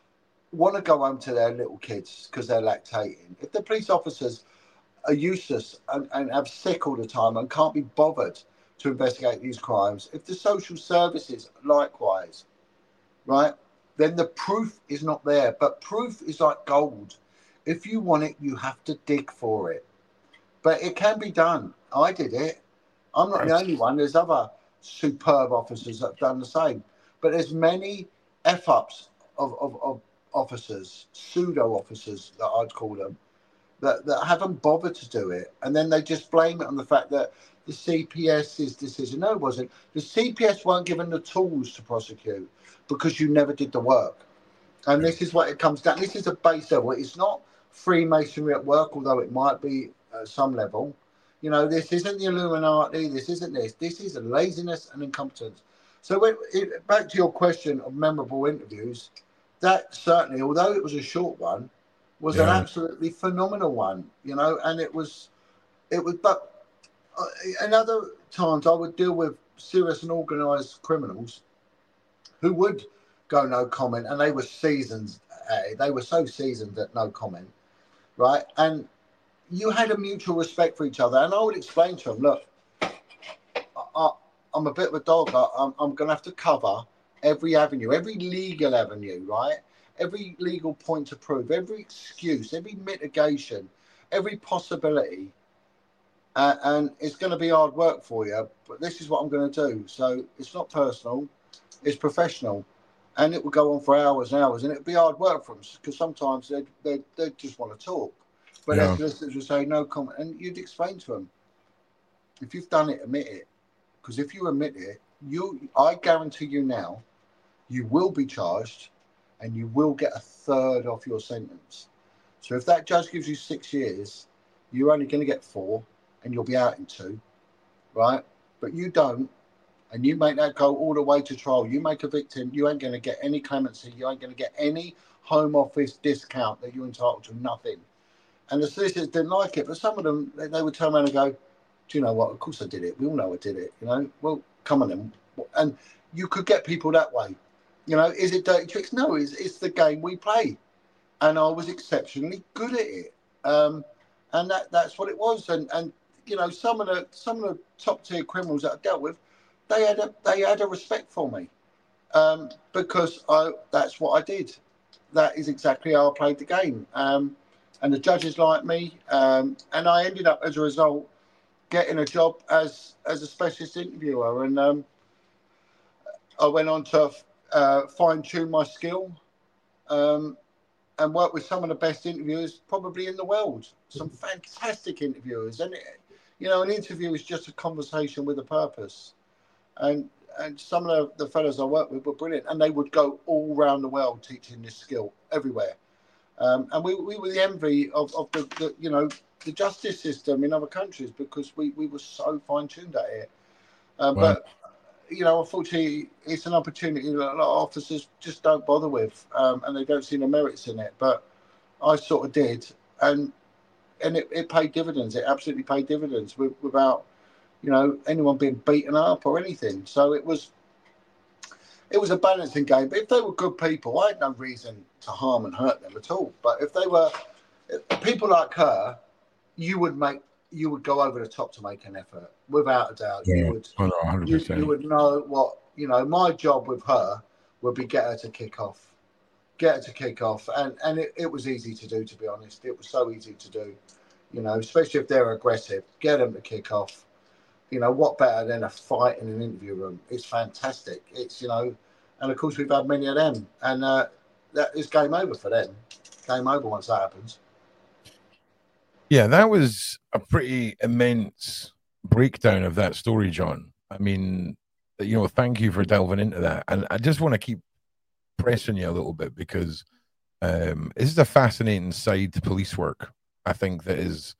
want to go home to their little kids because they're lactating, if the police officers are useless and, and have sick all the time and can't be bothered to investigate these crimes, if the social services likewise, right, then the proof is not there. But proof is like gold. If you want it, you have to dig for it. But it can be done. I did it. I'm not the only one. There's other superb officers that have done the same. But there's many F-ups of, of, of officers, pseudo-officers that I'd call them, that, that haven't bothered to do it. And then they just blame it on the fact that the C P S's decision. No, it wasn't. The C P S weren't given the tools to prosecute because you never did the work. And this is what it comes down. This is a base level. It's not Freemasonry at work, although it might be at some level. You know, this isn't the Illuminati. This isn't this. This is laziness and incompetence. So when, it, back to your question of memorable interviews, that certainly, although it was a short one, was yeah. an absolutely phenomenal one. You know, and it was, it was. But uh, in other times, I would deal with serious and organised criminals who would go no comment, and they were seasoned at it. They were so seasoned at no comment, right? And you had a mutual respect for each other. And I would explain to them, look, I, I'm a bit of a dog. I, I'm, I'm going to have to cover every avenue, every legal avenue, right? Every legal point to prove, every excuse, every mitigation, every possibility. Uh, and it's going to be hard work for you, but this is what I'm going to do. So it's not personal, it's professional. And it will go on for hours and hours, and it would be hard work for them because sometimes they they they just want to talk. But yeah. Their solicitors would say no comment, and you'd explain to them, if you've done it, admit it. Because if you admit it, you, I guarantee you now, you will be charged, and you will get a third off your sentence. So if that judge gives you six years, you're only going to get four, and you'll be out in two, right? But you don't, and you make that go all the way to trial. You make a victim, you ain't going to get any clemency. You ain't going to get any Home Office discount that you're entitled to, nothing. And the solicitors didn't like it, but some of them, they, they would turn around and go, do you know what? Of course I did it. We all know I did it, you know? Well, come on then. And you could get people that way. You know, is it dirty tricks? No, it's, it's the game we play. And I was exceptionally good at it. Um, and that, that's what it was. And, and, you know, some of the some of the top tier criminals that I dealt with, they had a they had a respect for me. Um, because I that's what I did. That is exactly how I played the game. Um, and the judges liked me. Um, and I ended up, as a result, getting a job as as a specialist interviewer. And um, I went on to uh, fine-tune my skill um, and work with some of the best interviewers probably in the world. Some fantastic interviewers. And, it, you know, an interview is just a conversation with a purpose. And and some of the, the fellows I worked with were brilliant. And they would go all around the world teaching this skill everywhere. Um, and we, we were the envy of, of the, the, you know, the justice system in other countries because we, we were so fine-tuned at it. Um, wow. But, you know, unfortunately, it's an opportunity that a lot of officers just don't bother with um, and they don't see the merits in it. But I sort of did. And and it, it paid dividends. It absolutely paid dividends with, without, you know, anyone being beaten up or anything. So it was it was a balancing game. But if they were good people, I had no reason to harm and hurt them at all. But if they were if people like her, you would make you would go over the top to make an effort, without a doubt. Yeah, you would one hundred percent. You, you would know what, you know, my job with her would be get her to kick off. Get her to kick off. And and it, it was easy to do, to be honest. It was so easy to do, you know, especially if they're aggressive. Get them to kick off. You know, what better than a fight in an interview room? It's fantastic. It's, you know, and of course we've had many of them. And uh, that is game over for them. Game over once that happens. Yeah, that was a pretty immense breakdown of that story, John. I mean, you know, thank you for delving into that. And I just want to keep pressing you a little bit because um, this is a fascinating side to police work. I think that is,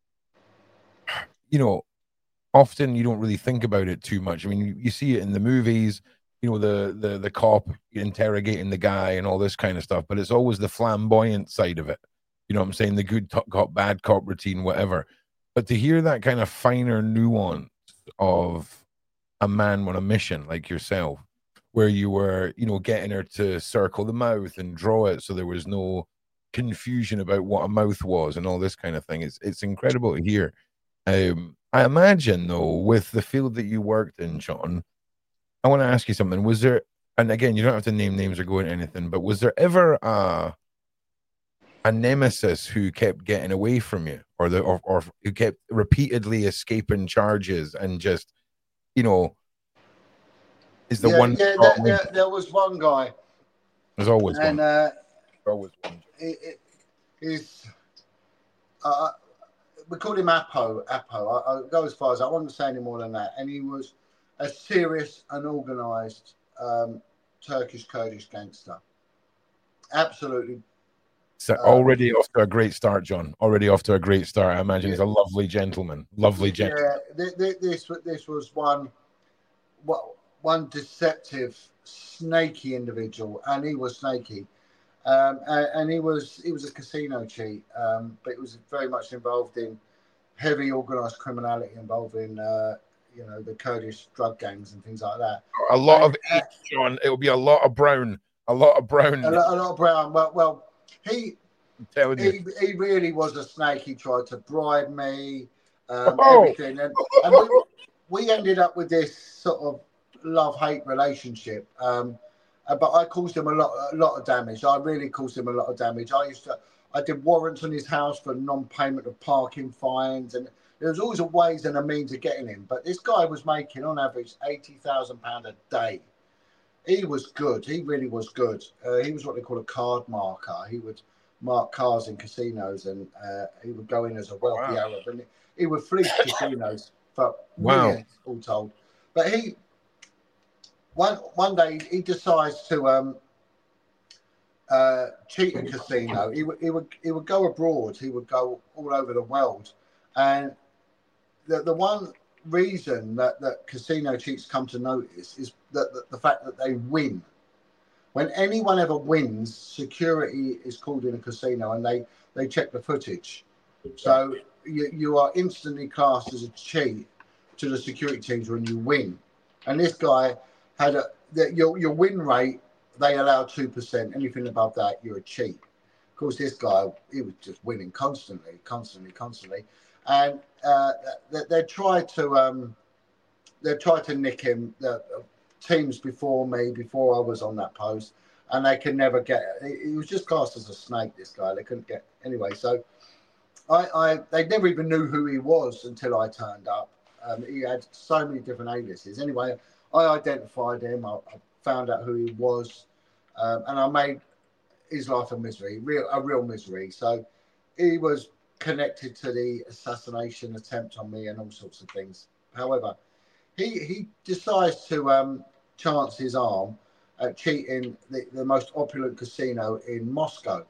you know, often you don't really think about it too much. I mean, you, you see it in the movies, you know, the, the, the cop interrogating the guy and all this kind of stuff, but it's always the flamboyant side of it. You know what I'm saying? The good cop, bad cop routine, whatever. But to hear that kind of finer nuance of a man on a mission like yourself, where you were, you know, getting her to circle the mouth and draw it so there was no confusion about what a mouth was and all this kind of thing, it's, it's incredible to hear. Um, I imagine, though, with the field that you worked in, John, I want to ask you something. Was there, and again, you don't have to name names or go into anything, but was there ever a... a nemesis who kept getting away from you, or the or, or who kept repeatedly escaping charges and just, you know, is the yeah, one? Yeah, there, there, there was one guy. There's always and, one. Uh, always one. It, it, it's, uh, we called him Apo. Apo. I, I'll go as far as I won't say any more than that. And he was a serious and organised um, Turkish Kurdish gangster. Absolutely. So already um, off to a great start, John. Already off to a great start. I imagine yeah. he's a lovely gentleman. Lovely gentleman. Yeah, this this, this was one, one deceptive, snaky individual, and he was snaky, um, and, and he was he was a casino cheat, um, but it was very much involved in heavy organised criminality involving, uh, you know, the Kurdish drug gangs and things like that. A lot and, of H, John. It will be a lot of brown. A lot of brown. A lot, a lot of brown. Well, well, he I'm telling you. he he really was a snake. He tried to bribe me, um, Oh. everything, and and we we ended up with this sort of love-hate relationship. Um, uh, but I caused him a lot a lot of damage. I really caused him a lot of damage. I used to I did warrants on his house for non-payment of parking fines, and there was always a ways and a means of getting him. But this guy was making on average eighty thousand pound a day. He was good. He really was good. Uh, he was what they call a card marker. He would mark cars in casinos, and uh, he would go in as a wealthy wow. Arab, and he would fleece casinos for wow. millions, all told. But he one one day he decides to um, uh, cheat a casino. He would he would he would go abroad. He would go all over the world, and the the one reason that, that casino cheats come to notice is that the, the fact that they win. When anyone ever wins, security is called in a casino and they, they check the footage. So you, you are instantly classed as a cheat to the security teams when you win. And this guy had a the, your your win rate, they allow two percent. Anything above that, you're a cheat. Of course, this guy, he was just winning constantly, constantly, constantly. And uh, they, they tried to um, they tried to nick him. The uh, teams before me, before I was on that post, and they could never get. He was just classed as a snake. This guy, they couldn't get anyway. So, I, I they never even knew who he was until I turned up. Um, he had so many different aliases. Anyway, I identified him. I, I found out who he was, um, and I made his life a misery, real a real misery. So, he was connected to the assassination attempt on me and all sorts of things. However, he he decides to um, chance his arm at cheating the, the most opulent casino in Moscow.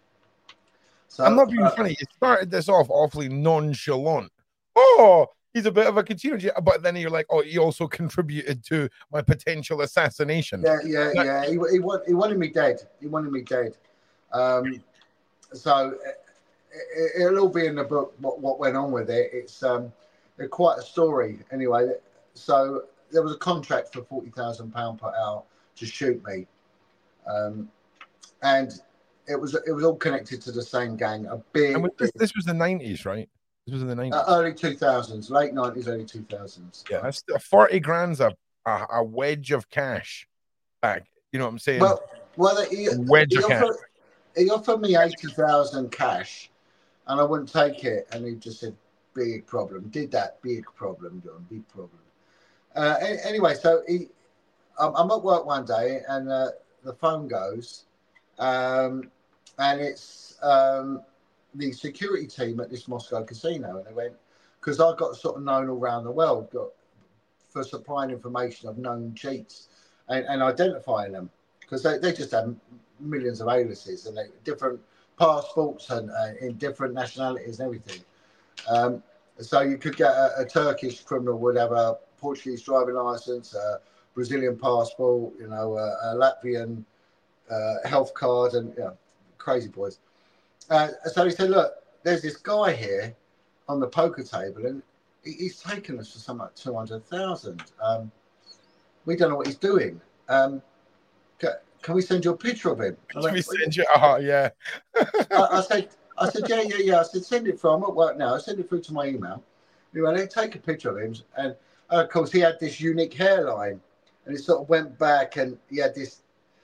So, I'm not being uh, funny. You started this off awfully nonchalant. Oh, he's a bit of a casino, but then you're like, oh, he also contributed to my potential assassination. Yeah, yeah, like, yeah. He, he, he wanted me dead. He wanted me dead. Um, so. It, it'll all be in the book what, what went on with it. It's um quite a story anyway. So there was a contract for forty thousand pounds per hour to shoot me, um, and it was it was all connected to the same gang. A big, and this, big this was the nineties, right? This was in the nineties, uh, early two thousands, late nineties, early two thousands. Yeah, that's forty grand's a, a a wedge of cash back. You know what I'm saying? Well, well, he, wedge he of offered, cash. He offered me eighty thousand cash. And I wouldn't take it. And he just said, big problem. Did that, big problem, John, big problem. Uh, anyway, so he, I'm, I'm at work one day and uh, the phone goes. Um, and it's um, the security team at this Moscow casino. And they went, because I got sort of known all around the world got, for supplying information of known cheats and, and identifying them. Because they, they just have millions of aliases and they different passports and uh, in different nationalities and everything. Um, so you could get a, a Turkish criminal would have a Portuguese driving license, a Brazilian passport, you know, a, a Latvian uh, health card, and you know, crazy boys. Uh, so he said, "Look, there's this guy here on the poker table, and he, he's taken us for something like two hundred thousand. Um, we don't know what he's doing. Um, Can we send you a picture of him?" Can went, we send you? Oh, yeah. I, I said, I said, yeah, yeah, yeah. I said, send it through. I'm at work now. I sent it through to my email. He went, take a picture of him. And uh, of course, he had this unique hairline. And it sort of went back and he had this.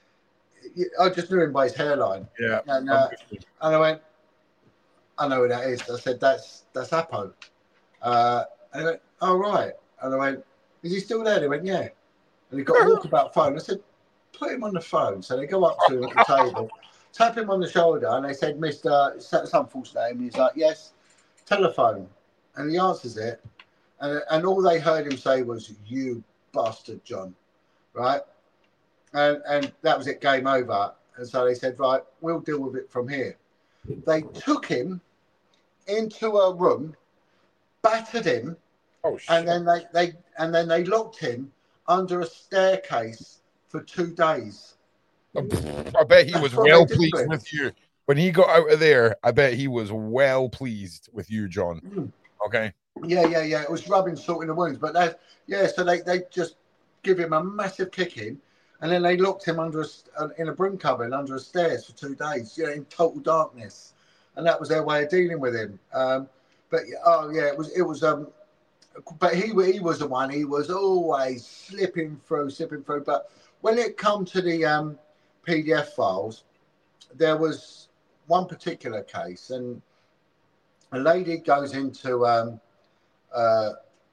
I just knew him by his hairline. Yeah. And, uh, and I went, I know who that is. I said, that's that's Apo. Uh, and he went, oh, right. And I went, is he still there? He went, yeah. And he got a walkabout phone. I said, put him on the phone. So they go up to him at the table, tap him on the shoulder, and they said, Mister some false name. And he's like, yes, telephone. And he answers it. And, and all they heard him say was, you bastard, John. Right? And, and that was it, game over. And so they said, right, we'll deal with it from here. They took him into a room, battered him, oh, and then they, they and then they locked him under a staircase for two days. I bet he That's was well pleased with you. When he got out of there, I bet he was well pleased with you, John. Mm. Okay. Yeah, yeah, yeah. It was rubbing salt in the wounds. But that, yeah, so they, they just give him a massive kicking. And then they locked him under a, in a broom cupboard under a stairs for two days, you know, in total darkness. And that was their way of dealing with him. Um, but oh yeah, it was it was. Um, but he he was the one. He was always slipping through, slipping through. But when it come to the um, P D F files, there was one particular case, and a lady goes into um, uh,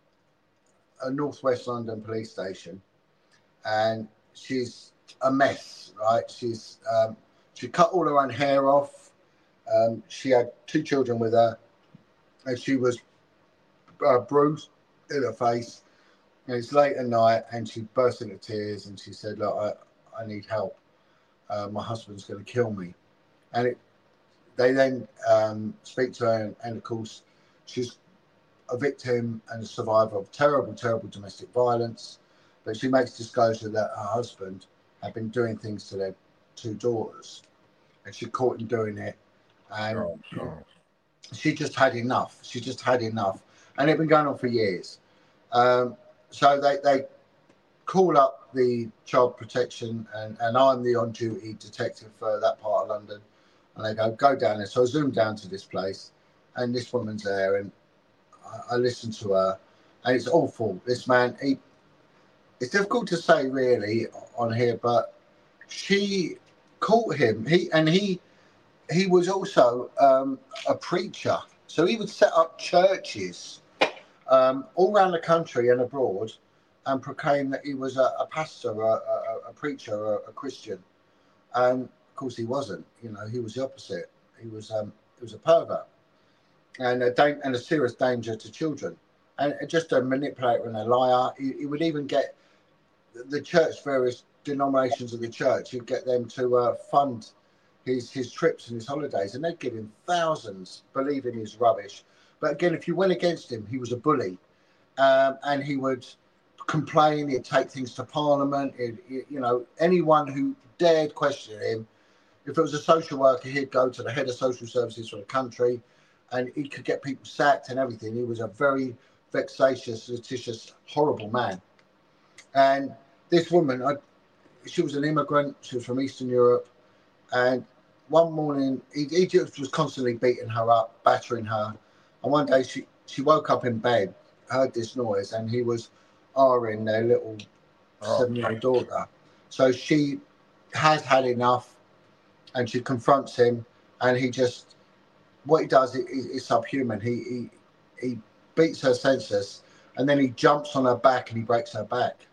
a northwest London police station, and she's a mess, right? She's um, she cut all her own hair off. Um, she had two children with her, and she was uh, bruised in her face. And it's late at night, and she burst into tears, and she said, "Look, I, I need help. Uh, my husband's going to kill me." And it, they then um, speak to her, and, and of course, she's a victim and a survivor of terrible, terrible domestic violence. But she makes disclosure that her husband had been doing things to their two daughters, and she caught him doing it. And Oh, no. she just had enough. She just had enough. And it'd been going on for years. Um, so they, they call up the child protection, and, and I'm the on-duty detective for that part of London. And they go, go down there. So I zoom down to this place, and this woman's there, and I, I listen to her, and it's awful. This man, he, it's difficult to say really on here, but she caught him. He and he he was also um, a preacher, so he would set up churches um, all around the country and abroad, and proclaim that he was a, a pastor, a, a, a preacher, a, a Christian. And of course, he wasn't. You know, he was the opposite. He was um, he was a pervert and a da- and a serious danger to children, and just a manipulator and a liar. He, he would even get the church, various denominations of the church, he'd get them to uh, fund his his trips and his holidays, and they'd give him thousands, believing his rubbish. But again, if you went against him, he was a bully, um, and he would complain. He'd take things to Parliament. He'd, you know, anyone who dared question him, if it was a social worker, he'd go to the head of social services for the country, and he could get people sacked and everything. He was a very vexatious, litigious, horrible man. And this woman, I, she was an immigrant. She was from Eastern Europe. And one morning, he, he just was constantly beating her up, battering her. And one day, she, she woke up in bed, heard this noise, and he was R-ing their little Oh. seven-year-old daughter. So she has had enough, and she confronts him, and he just, what he does is, is subhuman. He, he, he beats her senseless, and then he jumps on her back, and he breaks her back.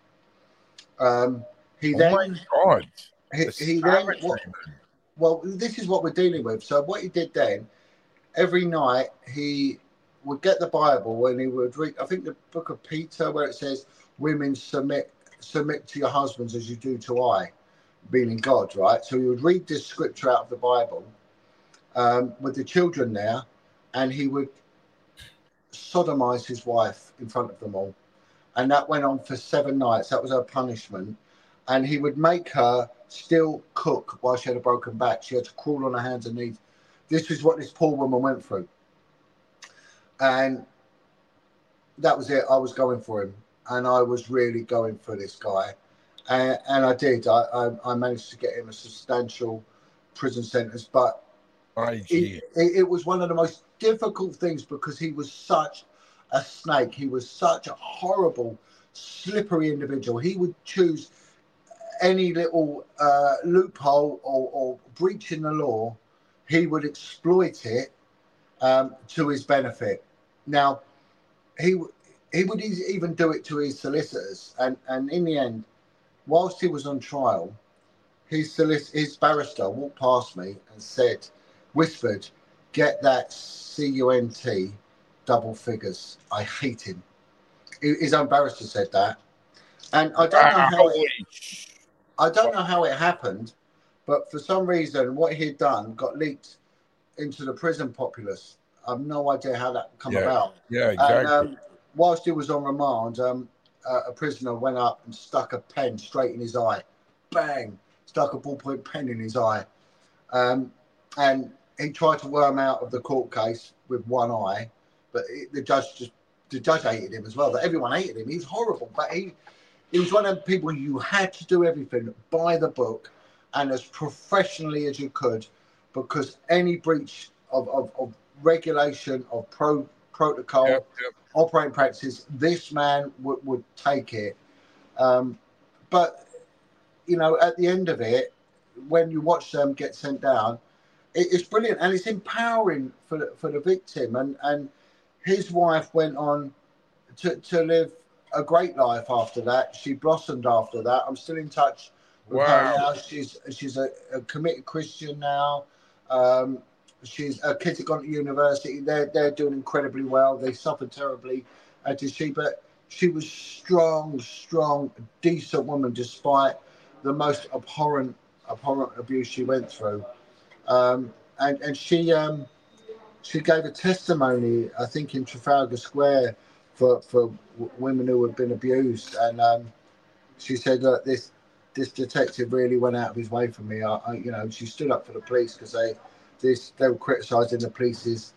Um, he oh then, my God. he, The he then, savagery, what, well, this is what we're dealing with. So what he did then, every night he would get the Bible and he would read, I think the book of Peter, where it says, women submit submit to your husbands as you do to I, meaning God, right? So he would read this scripture out of the Bible um, with the children there, and he would sodomize his wife in front of them all. And that went on for seven nights. That was her punishment. And he would make her still cook while she had a broken back. She had to crawl on her hands and knees. This is what this poor woman went through. And that was it. I was going for him. And I was really going for this guy. And, and I did. I, I, I managed to get him a substantial prison sentence. But it, it, it was one of the most difficult things because he was such a snake. He was such a horrible, slippery individual. He would choose any little uh, loophole or, or breach in the law. He would exploit it um, to his benefit. Now, he he would even do it to his solicitors. And, and in the end, whilst he was on trial, his, solic- his barrister walked past me and said, whispered, get that C U N T double figures. I hate him. His own barrister said that. And I don't know how it, I don't know how it happened, but for some reason, what he'd done got leaked into the prison populace. I have no idea how that come yeah. about. Yeah, exactly. And um, whilst he was on remand, um, uh, a prisoner went up and stuck a pen straight in his eye. Bang! Stuck a ballpoint pen in his eye. Um, and he tried to worm out of the court case with one eye, but it, the judge just the judge hated him as well. That everyone hated him. He's horrible, but he he was one of the people you had to do everything by the book and as professionally as you could, because any breach of, of, of regulation, of pro protocol, Yep, yep. operating practices, this man would, would take it. Um, but, you know, at the end of it, when you watch them get sent down, it, it's brilliant and it's empowering for the, for the victim. And, and his wife went on to, to live a great life after that. She blossomed after that. I'm still in touch with Wow. her now. She's she's a, a committed Christian now. Um, she's her kids have gone to university. They're they're doing incredibly well. They suffered terribly, uh, did she? But she was strong, strong, decent woman despite the most abhorrent abhorrent abuse she went through. Um, and and she um, she gave a testimony, I think, in Trafalgar Square for for women who had been abused, and um, she said, "Look, this this detective really went out of his way for me. I, I you know, she stood up for the police because they this they were criticising the police's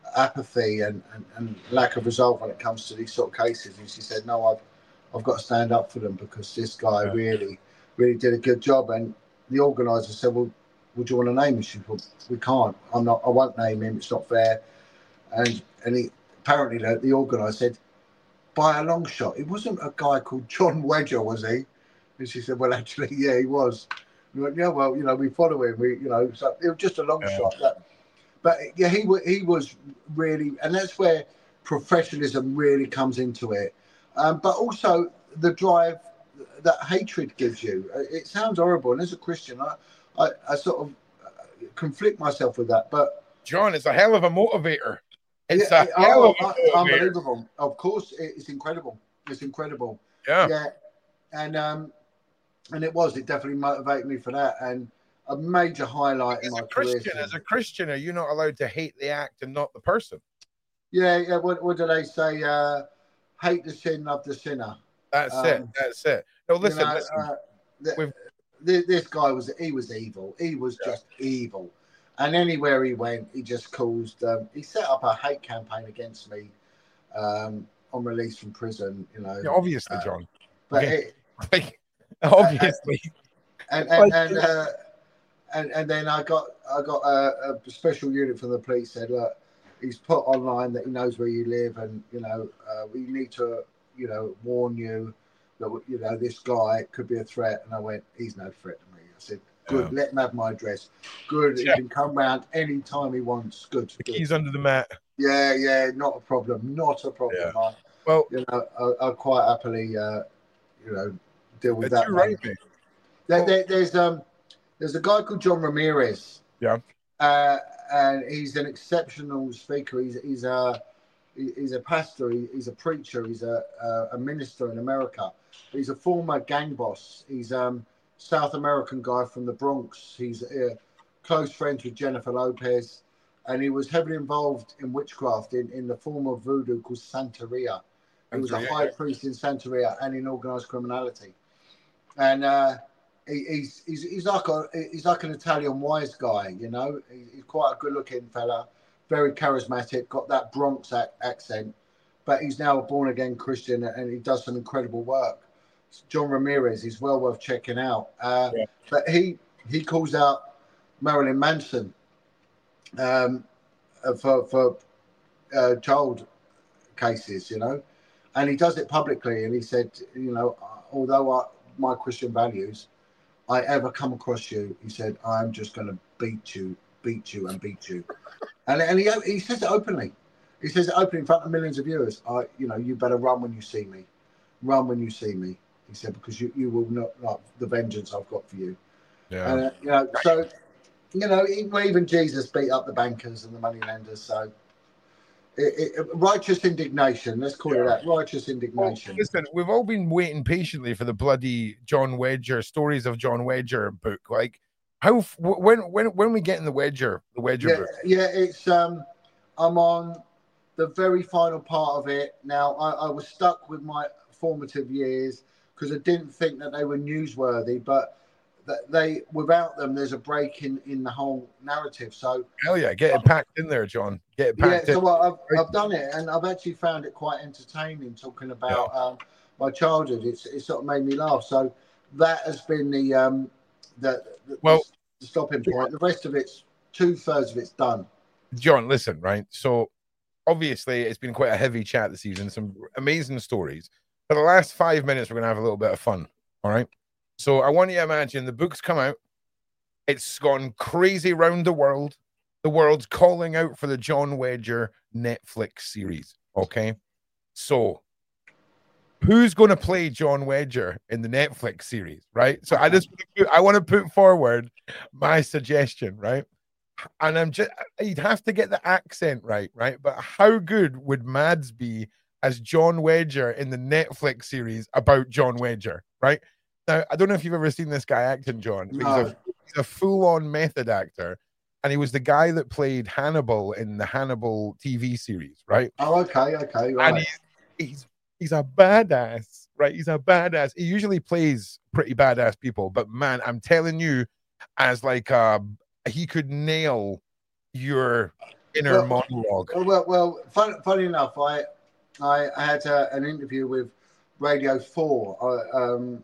apathy and, and, and lack of resolve when it comes to these sort of cases. And she said, no, I've I've got to stand up for them because this guy yeah. really really did a good job. And the organizer said, well, would you want to name him? She said, well, we can't. I'm not. I won't name him. It's not fair. And and he apparently the, the organizer said, by a long shot, it wasn't a guy called John Wedger, was he? And she said, well, actually, yeah, he was. We went, yeah, well, you know, we follow him. We, you know, so it was just a long yeah. shot. But, but yeah, he he was really, and that's where professionalism really comes into it. Um, but also the drive that hatred gives you. It sounds horrible, and as a Christian, I, I, I sort of conflict myself with that. But John, it's a hell of a motivator. It's yeah, a hell oh, of a motivator. Unbelievable. Of course, it's incredible. It's incredible. Yeah. Yeah. And um, and it was. It definitely motivated me for that. And a major highlight as in my a Christian, career. As a Christian, are you not allowed to hate the act and not the person? Yeah, yeah. What, what do they say? Uh, hate the sin, love the sinner. That's um, it. That's it. No, listen, you know, listen. Uh, the, the, this guy was he was evil. He was yeah. just evil. And anywhere he went, he just caused. Um, he set up a hate campaign against me um, on release from prison. You know, yeah, obviously, uh, John. But okay. it, obviously, and and and, uh, and and then I got I got a, a special unit from the police said, look, he's put online that he knows where you live, and you know uh, we need to you know warn you that you know this guy could be a threat. And I went, he's no threat to me. I said, good, yeah. let him have my address. Good, yeah. he can come round any time he wants. Good, the good. keys under the mat. Yeah, yeah, not a problem, not a problem. Yeah. I, well, you know, I, I quite happily, uh, you know, deal with that. Right, there, well, there, there's um, there's a guy called John Ramirez. Yeah. Uh, and he's an exceptional speaker. He's he's a he's a pastor. He, he's a preacher. He's a, a a minister in America. He's a former gang boss. He's um South American guy from the Bronx. He's uh, close friends with Jennifer Lopez, and he was heavily involved in witchcraft in, in the form of voodoo called Santeria. He was a high yeah. priest in Santeria and in organized criminality. And uh, he, he's, he's he's like a he's like an Italian wise guy, you know. He's quite a good-looking fella, very charismatic, got that Bronx ac- accent, but he's now a born-again Christian and he does some incredible work. John Ramirez is well worth checking out. Uh, yeah. But he he calls out Marilyn Manson um, for for uh, child cases, you know, and he does it publicly. And he said, you know, although I, my Christian values, I ever come across you, he said, I'm just going to beat you, beat you, and beat you. And and he he says it openly. He says it openly in front of millions of viewers. I, you know, you better run when you see me. Run when you see me. He said, because you, you will not like the vengeance I've got for you. Yeah. And, uh, you know, so, you know, even Jesus beat up the bankers and the money lenders. So, it, it, righteous indignation. Let's call yeah. it that. Righteous indignation. Well, listen, we've all been waiting patiently for the bloody John Wedger stories of John Wedger book. Like, how when when when we get in the Wedger the Wedger yeah, book? Yeah, it's um, I'm on the very final part of it now. I, I was stuck with my formative years because I didn't think that they were newsworthy, but that they without them, there's a break in, in the whole narrative. So hell yeah, get it packed in there, John. Get it packed yeah, in. so I've, I've done it, and I've actually found it quite entertaining talking about yeah. um, my childhood. It's it sort of made me laugh. So that has been the um the, the, Well, the stopping point. The rest of it's two thirds of it's done. John, listen, right? So obviously it's been quite a heavy chat this season, some amazing stories. For the last five minutes, we're gonna have a little bit of fun. All right. So I want you to imagine the book's come out, it's gone crazy around the world. The world's calling out for the John Wedger Netflix series. Okay. So who's going to play John Wedger in the Netflix series, right? So I just I want to put forward my suggestion, right? And I'm just you'd have to get the accent right, right? But how good would Mads be as John Wedger in the Netflix series about John Wedger, right? Now, I don't know if you've ever seen this guy acting, John, but No. he's a, he's a full-on method actor, and he was the guy that played Hannibal in the Hannibal T V series, right? Oh, okay, okay, right. And he's he's he's a badass, right? He's a badass. He usually plays pretty badass people, but man, I'm telling you, as like uh he could nail your inner well, monologue. Well, well, fun, funny enough, I I had uh, an interview with Radio Four. I, um,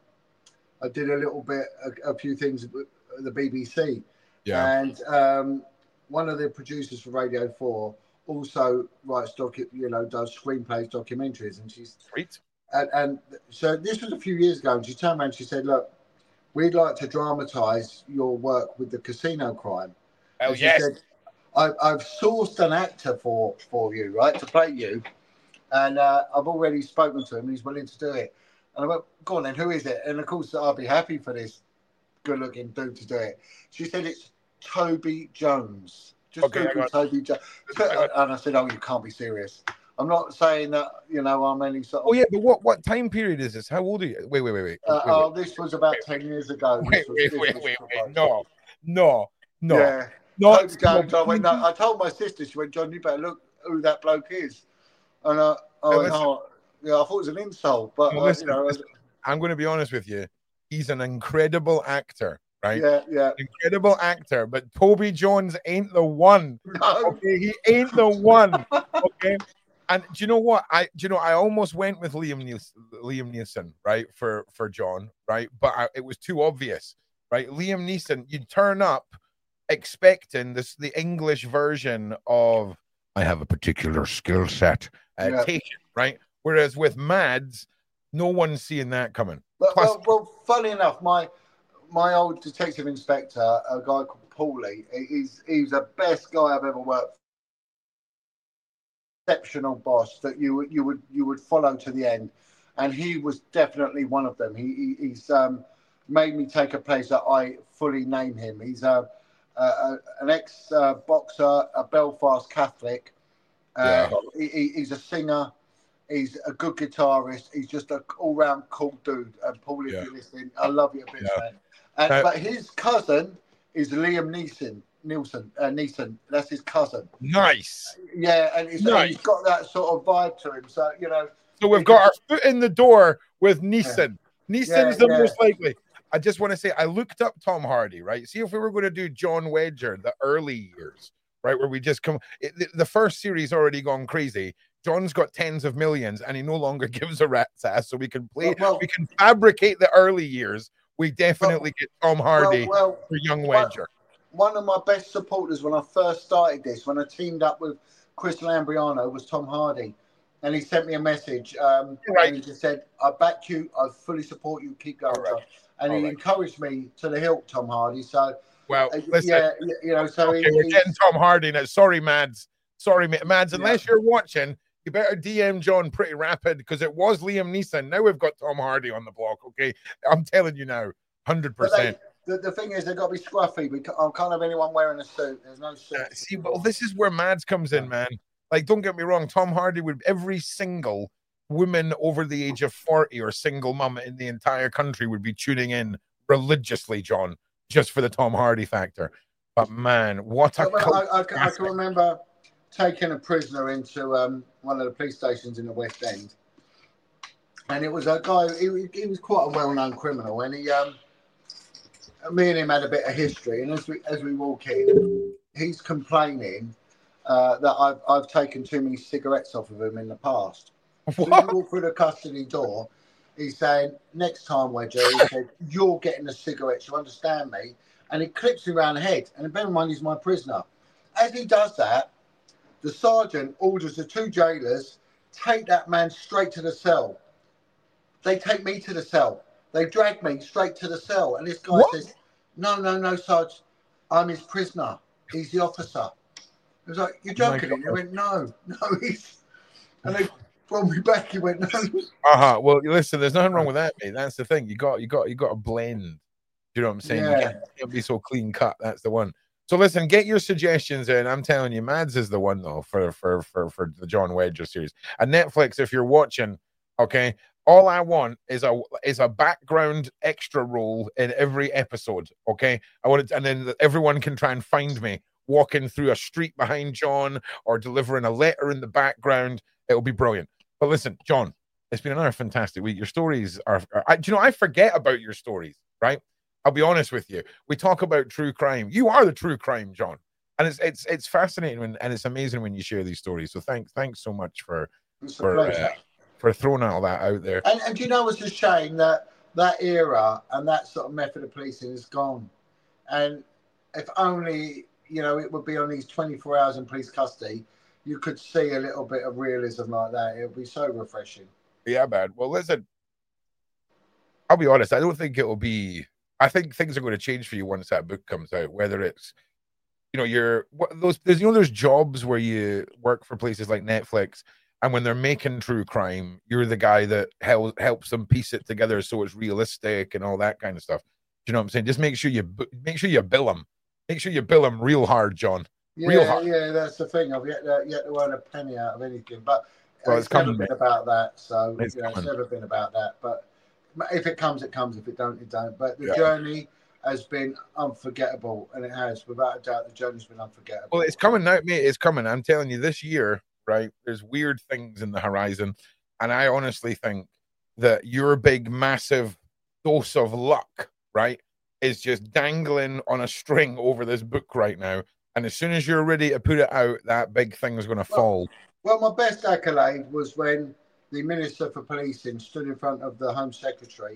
I did a little bit, a, a few things with the B B C, Yeah. and um, one of the producers for Radio Four also writes docu, you know, does screenplays, documentaries, and she's Sweet. And, and so this was a few years ago, and she turned around and she said, "Look, we'd like to dramatise your work with the casino crime." Oh and she yes. said, I've, I've sourced an actor for, for you, right, to play you, and uh, I've already spoken to him, and he's willing to do it. And I went, "Go on then, who is it?" And of course, I'll be happy for this good-looking dude to do it. She said, "It's Toby Jones." Just Okay, Google Toby Jones. And I said, "Oh, you can't be serious." I'm not saying that, you know, I'm any sort of... Oh, yeah, but what, what time period is this? How old are you? Wait, wait, wait, wait. Uh, wait, oh, wait. this was about ten years ago. Wait, was, wait, wait, wait, wait. No, no, no. Yeah. Not Toby Jones. I, went, no, I told my sister, she went, "John, you better look who that bloke is." And uh, I no, went, listen, oh, yeah, I thought it was an insult, but, no, uh, listen, you know... listen. I'm going to be honest with you. He's an incredible actor, right? Yeah, yeah. Incredible actor, but Toby Jones ain't the one. No. Okay, he ain't the one. Okay. And do you know what? I do you know I almost went with Liam Neeson, Liam Neeson, right, for for John, right? But I, it was too obvious, right? Liam Neeson, you turn up expecting this the English version of "I have a particular skill set," uh, Yeah. take it, right? Whereas with Mads, no one's seeing that coming. But, Plus, well, well, funny enough, my my old detective inspector, a guy called Paulie, he's he's the best guy I've ever worked for. Exceptional boss that you would you would you would follow to the end, and he was definitely one of them. He, he he's um, made me take a place that I fully name him. He's a, a, a an ex uh, boxer, a Belfast Catholic. Uh, yeah, he, he, he's a singer. He's a good guitarist. He's just an all-round cool dude. And Paul, if yeah. you're listening, I love you a bit, Yeah. man. And, Uh, but his cousin is Liam Neeson. Nielsen, uh, Neeson. That's his cousin. Nice. Yeah, and he's, Nice. and he's got that sort of vibe to him. So you know. So we've got our foot in the door with Neeson. Yeah. Neeson's Yeah, the yeah. most likely. I just want to say I looked up Tom Hardy, right? See if we were going to do John Wedger, the early years, right, where we just come. It, the, the first series already gone crazy. John's got tens of millions, and he no longer gives a rat's ass. So we can play. Well, well, we can fabricate the early years. We definitely well, get Tom Hardy well, well, for young well, Wedger. One of my best supporters when I first started this, when I teamed up with Chris Lambriano, was Tom Hardy. And he sent me a message. Um, Right. And he just said, "I back you. I fully support you. Keep going, All right. John." And All he right. encouraged me to the hilt, Tom Hardy. So, Well, uh, listen. yeah, you know, so Okay, he, we're he's- getting Tom Hardy now. Sorry, Mads. Sorry, Ma- Mads. Unless Yeah. you're watching, you better D M John pretty rapid because it was Liam Neeson. Now we've got Tom Hardy on the block. Okay, I'm telling you now, hundred but they, percent. the, the thing is, they've got to be scruffy. We can't, I can't have anyone wearing a suit. There's no suit. Uh, see, well, this is where Mads comes in, man. Like, don't get me wrong. Tom Hardy would every single woman over the age of forty or single mum in the entire country would be tuning in religiously, John, just for the Tom Hardy factor. But man, what a Well, I, I, I classic. can remember taking a prisoner into um, one of the police stations in the West End, and it was a guy. He, he was quite a well-known criminal, and he, um, me and him had a bit of history. And as we as we walk in, he's complaining uh, that I've I've taken too many cigarettes off of him in the past. So What? you walk through the custody door, he's saying, next time, Wedger, he said, you're getting a cigarette, you understand me? And it clips me around the head. And bear in mind, he's my prisoner. As he does that, the sergeant orders the two jailers, take that man straight to the cell. They take me to the cell. They drag me straight to the cell. And this guy what? says, no, no, no, Sarge, I'm his prisoner. He's the officer. He was like, you're joking. And he went, no, no, he's... And they brought me back. He went, no. Uh-huh. Well, listen, there's nothing wrong with that, mate. That's the thing. You got, you got, you got to blend. Do you know what I'm saying? Yeah. You can't, can't be so clean cut. That's the one. So listen, get your suggestions in. I'm telling you, Mads is the one though for for for for the John Wedger series. And Netflix, if you're watching, okay, all I want is a is a background extra role in every episode. Okay, I want it, and then everyone can try and find me walking through a street behind John or delivering a letter in the background. It'll be brilliant. But listen, John, it's been another fantastic week. Your stories are, are I, do you know, I forget about your stories, right? I'll be honest with you. We talk about true crime. You are the true crime, John. And it's it's it's fascinating when, and it's amazing when you share these stories. So thanks thanks so much for for, uh, for throwing all that out there. And, and you know, it's a shame that that era and that sort of method of policing is gone. And if only, you know, it would be on these twenty-four hours in police custody, you could see a little bit of realism like that. It would be so refreshing. Yeah, man. Well, listen, I'll be honest. I don't think it will be... I think things are going to change for you once that book comes out, whether it's, you know, you're those, there's, you know, there's jobs where you work for places like Netflix, and when they're making true crime, you're the guy that helps helps them piece it together so it's realistic and all that kind of stuff. Do you know what I'm saying? Just make sure you make sure you bill them. Make sure you bill them real hard, John. Yeah, real hard. Yeah, that's the thing. I've yet to, yet to earn a penny out of anything, but well, it's, it's never coming, been about that. So it's, you know, it's never been about that. But if it comes, it comes. If it don't, it don't. But the yeah. journey has been unforgettable, and it has, without a doubt, the journey's been unforgettable. Well, it's coming now, mate. It's coming. I'm telling you, this year, right? There's weird things in the horizon, and I honestly think that your big, massive dose of luck, right, is just dangling on a string over this book right now. And as soon as you're ready to put it out, that big thing is going to well, fall. Well, my best accolade was when the Minister for Policing stood in front of the Home Secretary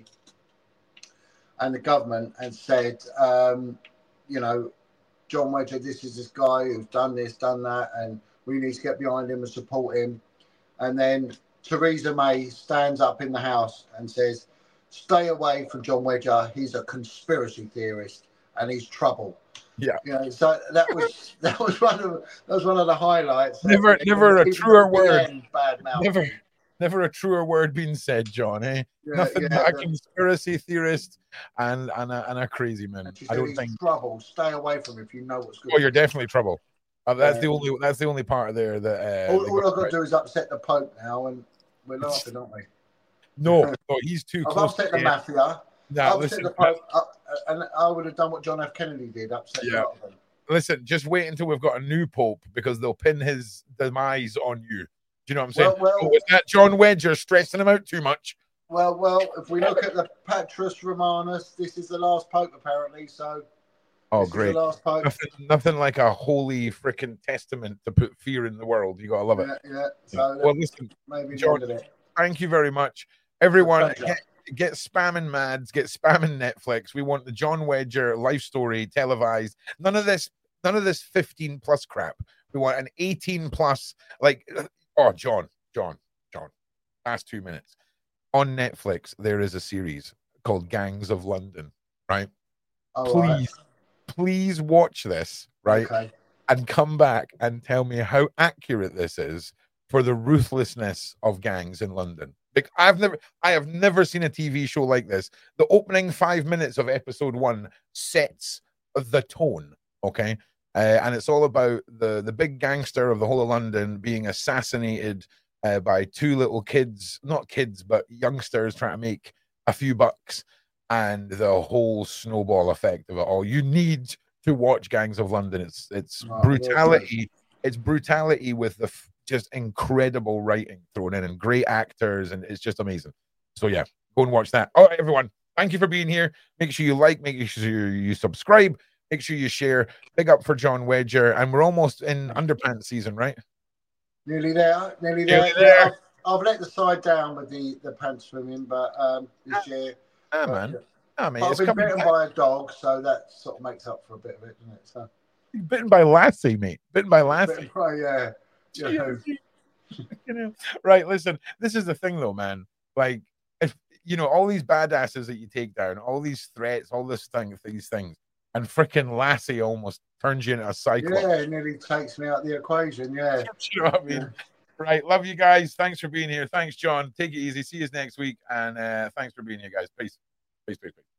and the government and said, um, you know, John Wedger, this is this guy who's done this, done that, and we need to get behind him and support him. And then Theresa May stands up in the House and says, stay away from John Wedger. He's a conspiracy theorist and he's trouble. Yeah. You know, so that was that was one of that was one of the highlights. Never, never a truer word. Bad mouth. Never. Never a truer word being said, John. Eh? Yeah, Nothing yeah, but a the, conspiracy theorist and and a, and a crazy man. I don't think trouble. Stay away from him if you know what's good. Oh, you're definitely trouble. Uh, that's yeah. the only. That's the only part there that. Uh, all all I've got to do is upset the Pope now, and we're laughing, aren't we? No, no, he's too I've close. upset the mafia. Nah, upset listen, the Pope, uh, and I would have done what John F. Kennedy did. Upset yeah. a lot of them. Listen, just wait until we've got a new Pope because they'll pin his demise on you. Do you know what I'm saying? Well, well, so was that John Wedger stressing him out too much? Well, well, if we look at the Patrus Romanus, this is the last Pope apparently. So, oh, this great! Is the last Pope. Nothing, nothing like a holy freaking testament to put fear in the world. You gotta love it. Yeah, yeah. So, well, listen, maybe John, it. thank you very much, everyone. Get, get spamming Mads, get spamming Netflix. We want the John Wedger life story televised. None of this, none of this fifteen plus crap. We want an eighteen plus, like. Oh, John, John, John. Last two minutes. On Netflix, there is a series called Gangs of London, right? Oh, please, right. please watch this, right? Okay. And come back and tell me how accurate this is for the ruthlessness of gangs in London. Like, I've never, I have never seen a T V show like this. The opening five minutes of episode one sets the tone, okay? Uh, and it's all about the, the big gangster of the whole of London being assassinated uh, by two little kids, not kids, but youngsters trying to make a few bucks, and the whole snowball effect of it all. You need to watch Gangs of London. It's it's oh, brutality. It's brutality with the f- just incredible writing thrown in and great actors, and it's just amazing. So yeah, go and watch that. All right, everyone. Thank you for being here. Make sure you like, make sure you subscribe. Make sure you share. Big up for John Wedger. And we're almost in underpants season, right? Nearly there. Nearly, nearly there. there. I've, I've let the side down with the, the pants swimming, but um, this year. Ah, but, man. Ah, mate, but I've it's been coming bitten back. by a dog, so that sort of makes up for a bit of it, doesn't it? So. Bitten by Lassie, mate. Bitten by Lassie. Bitten by, yeah. yeah. You know, right? Listen, this is the thing, though, man. Like, if you know all these badasses that you take down, all these threats, all this thing, these things, and freaking Lassie almost turns you into a cyclops. Yeah, it nearly takes me out the equation. Yeah, you know what I mean. Yeah. Right, love you guys. Thanks for being here. Thanks, John. Take it easy. See you next week, and uh, thanks for being here, guys. Peace, peace, peace, peace.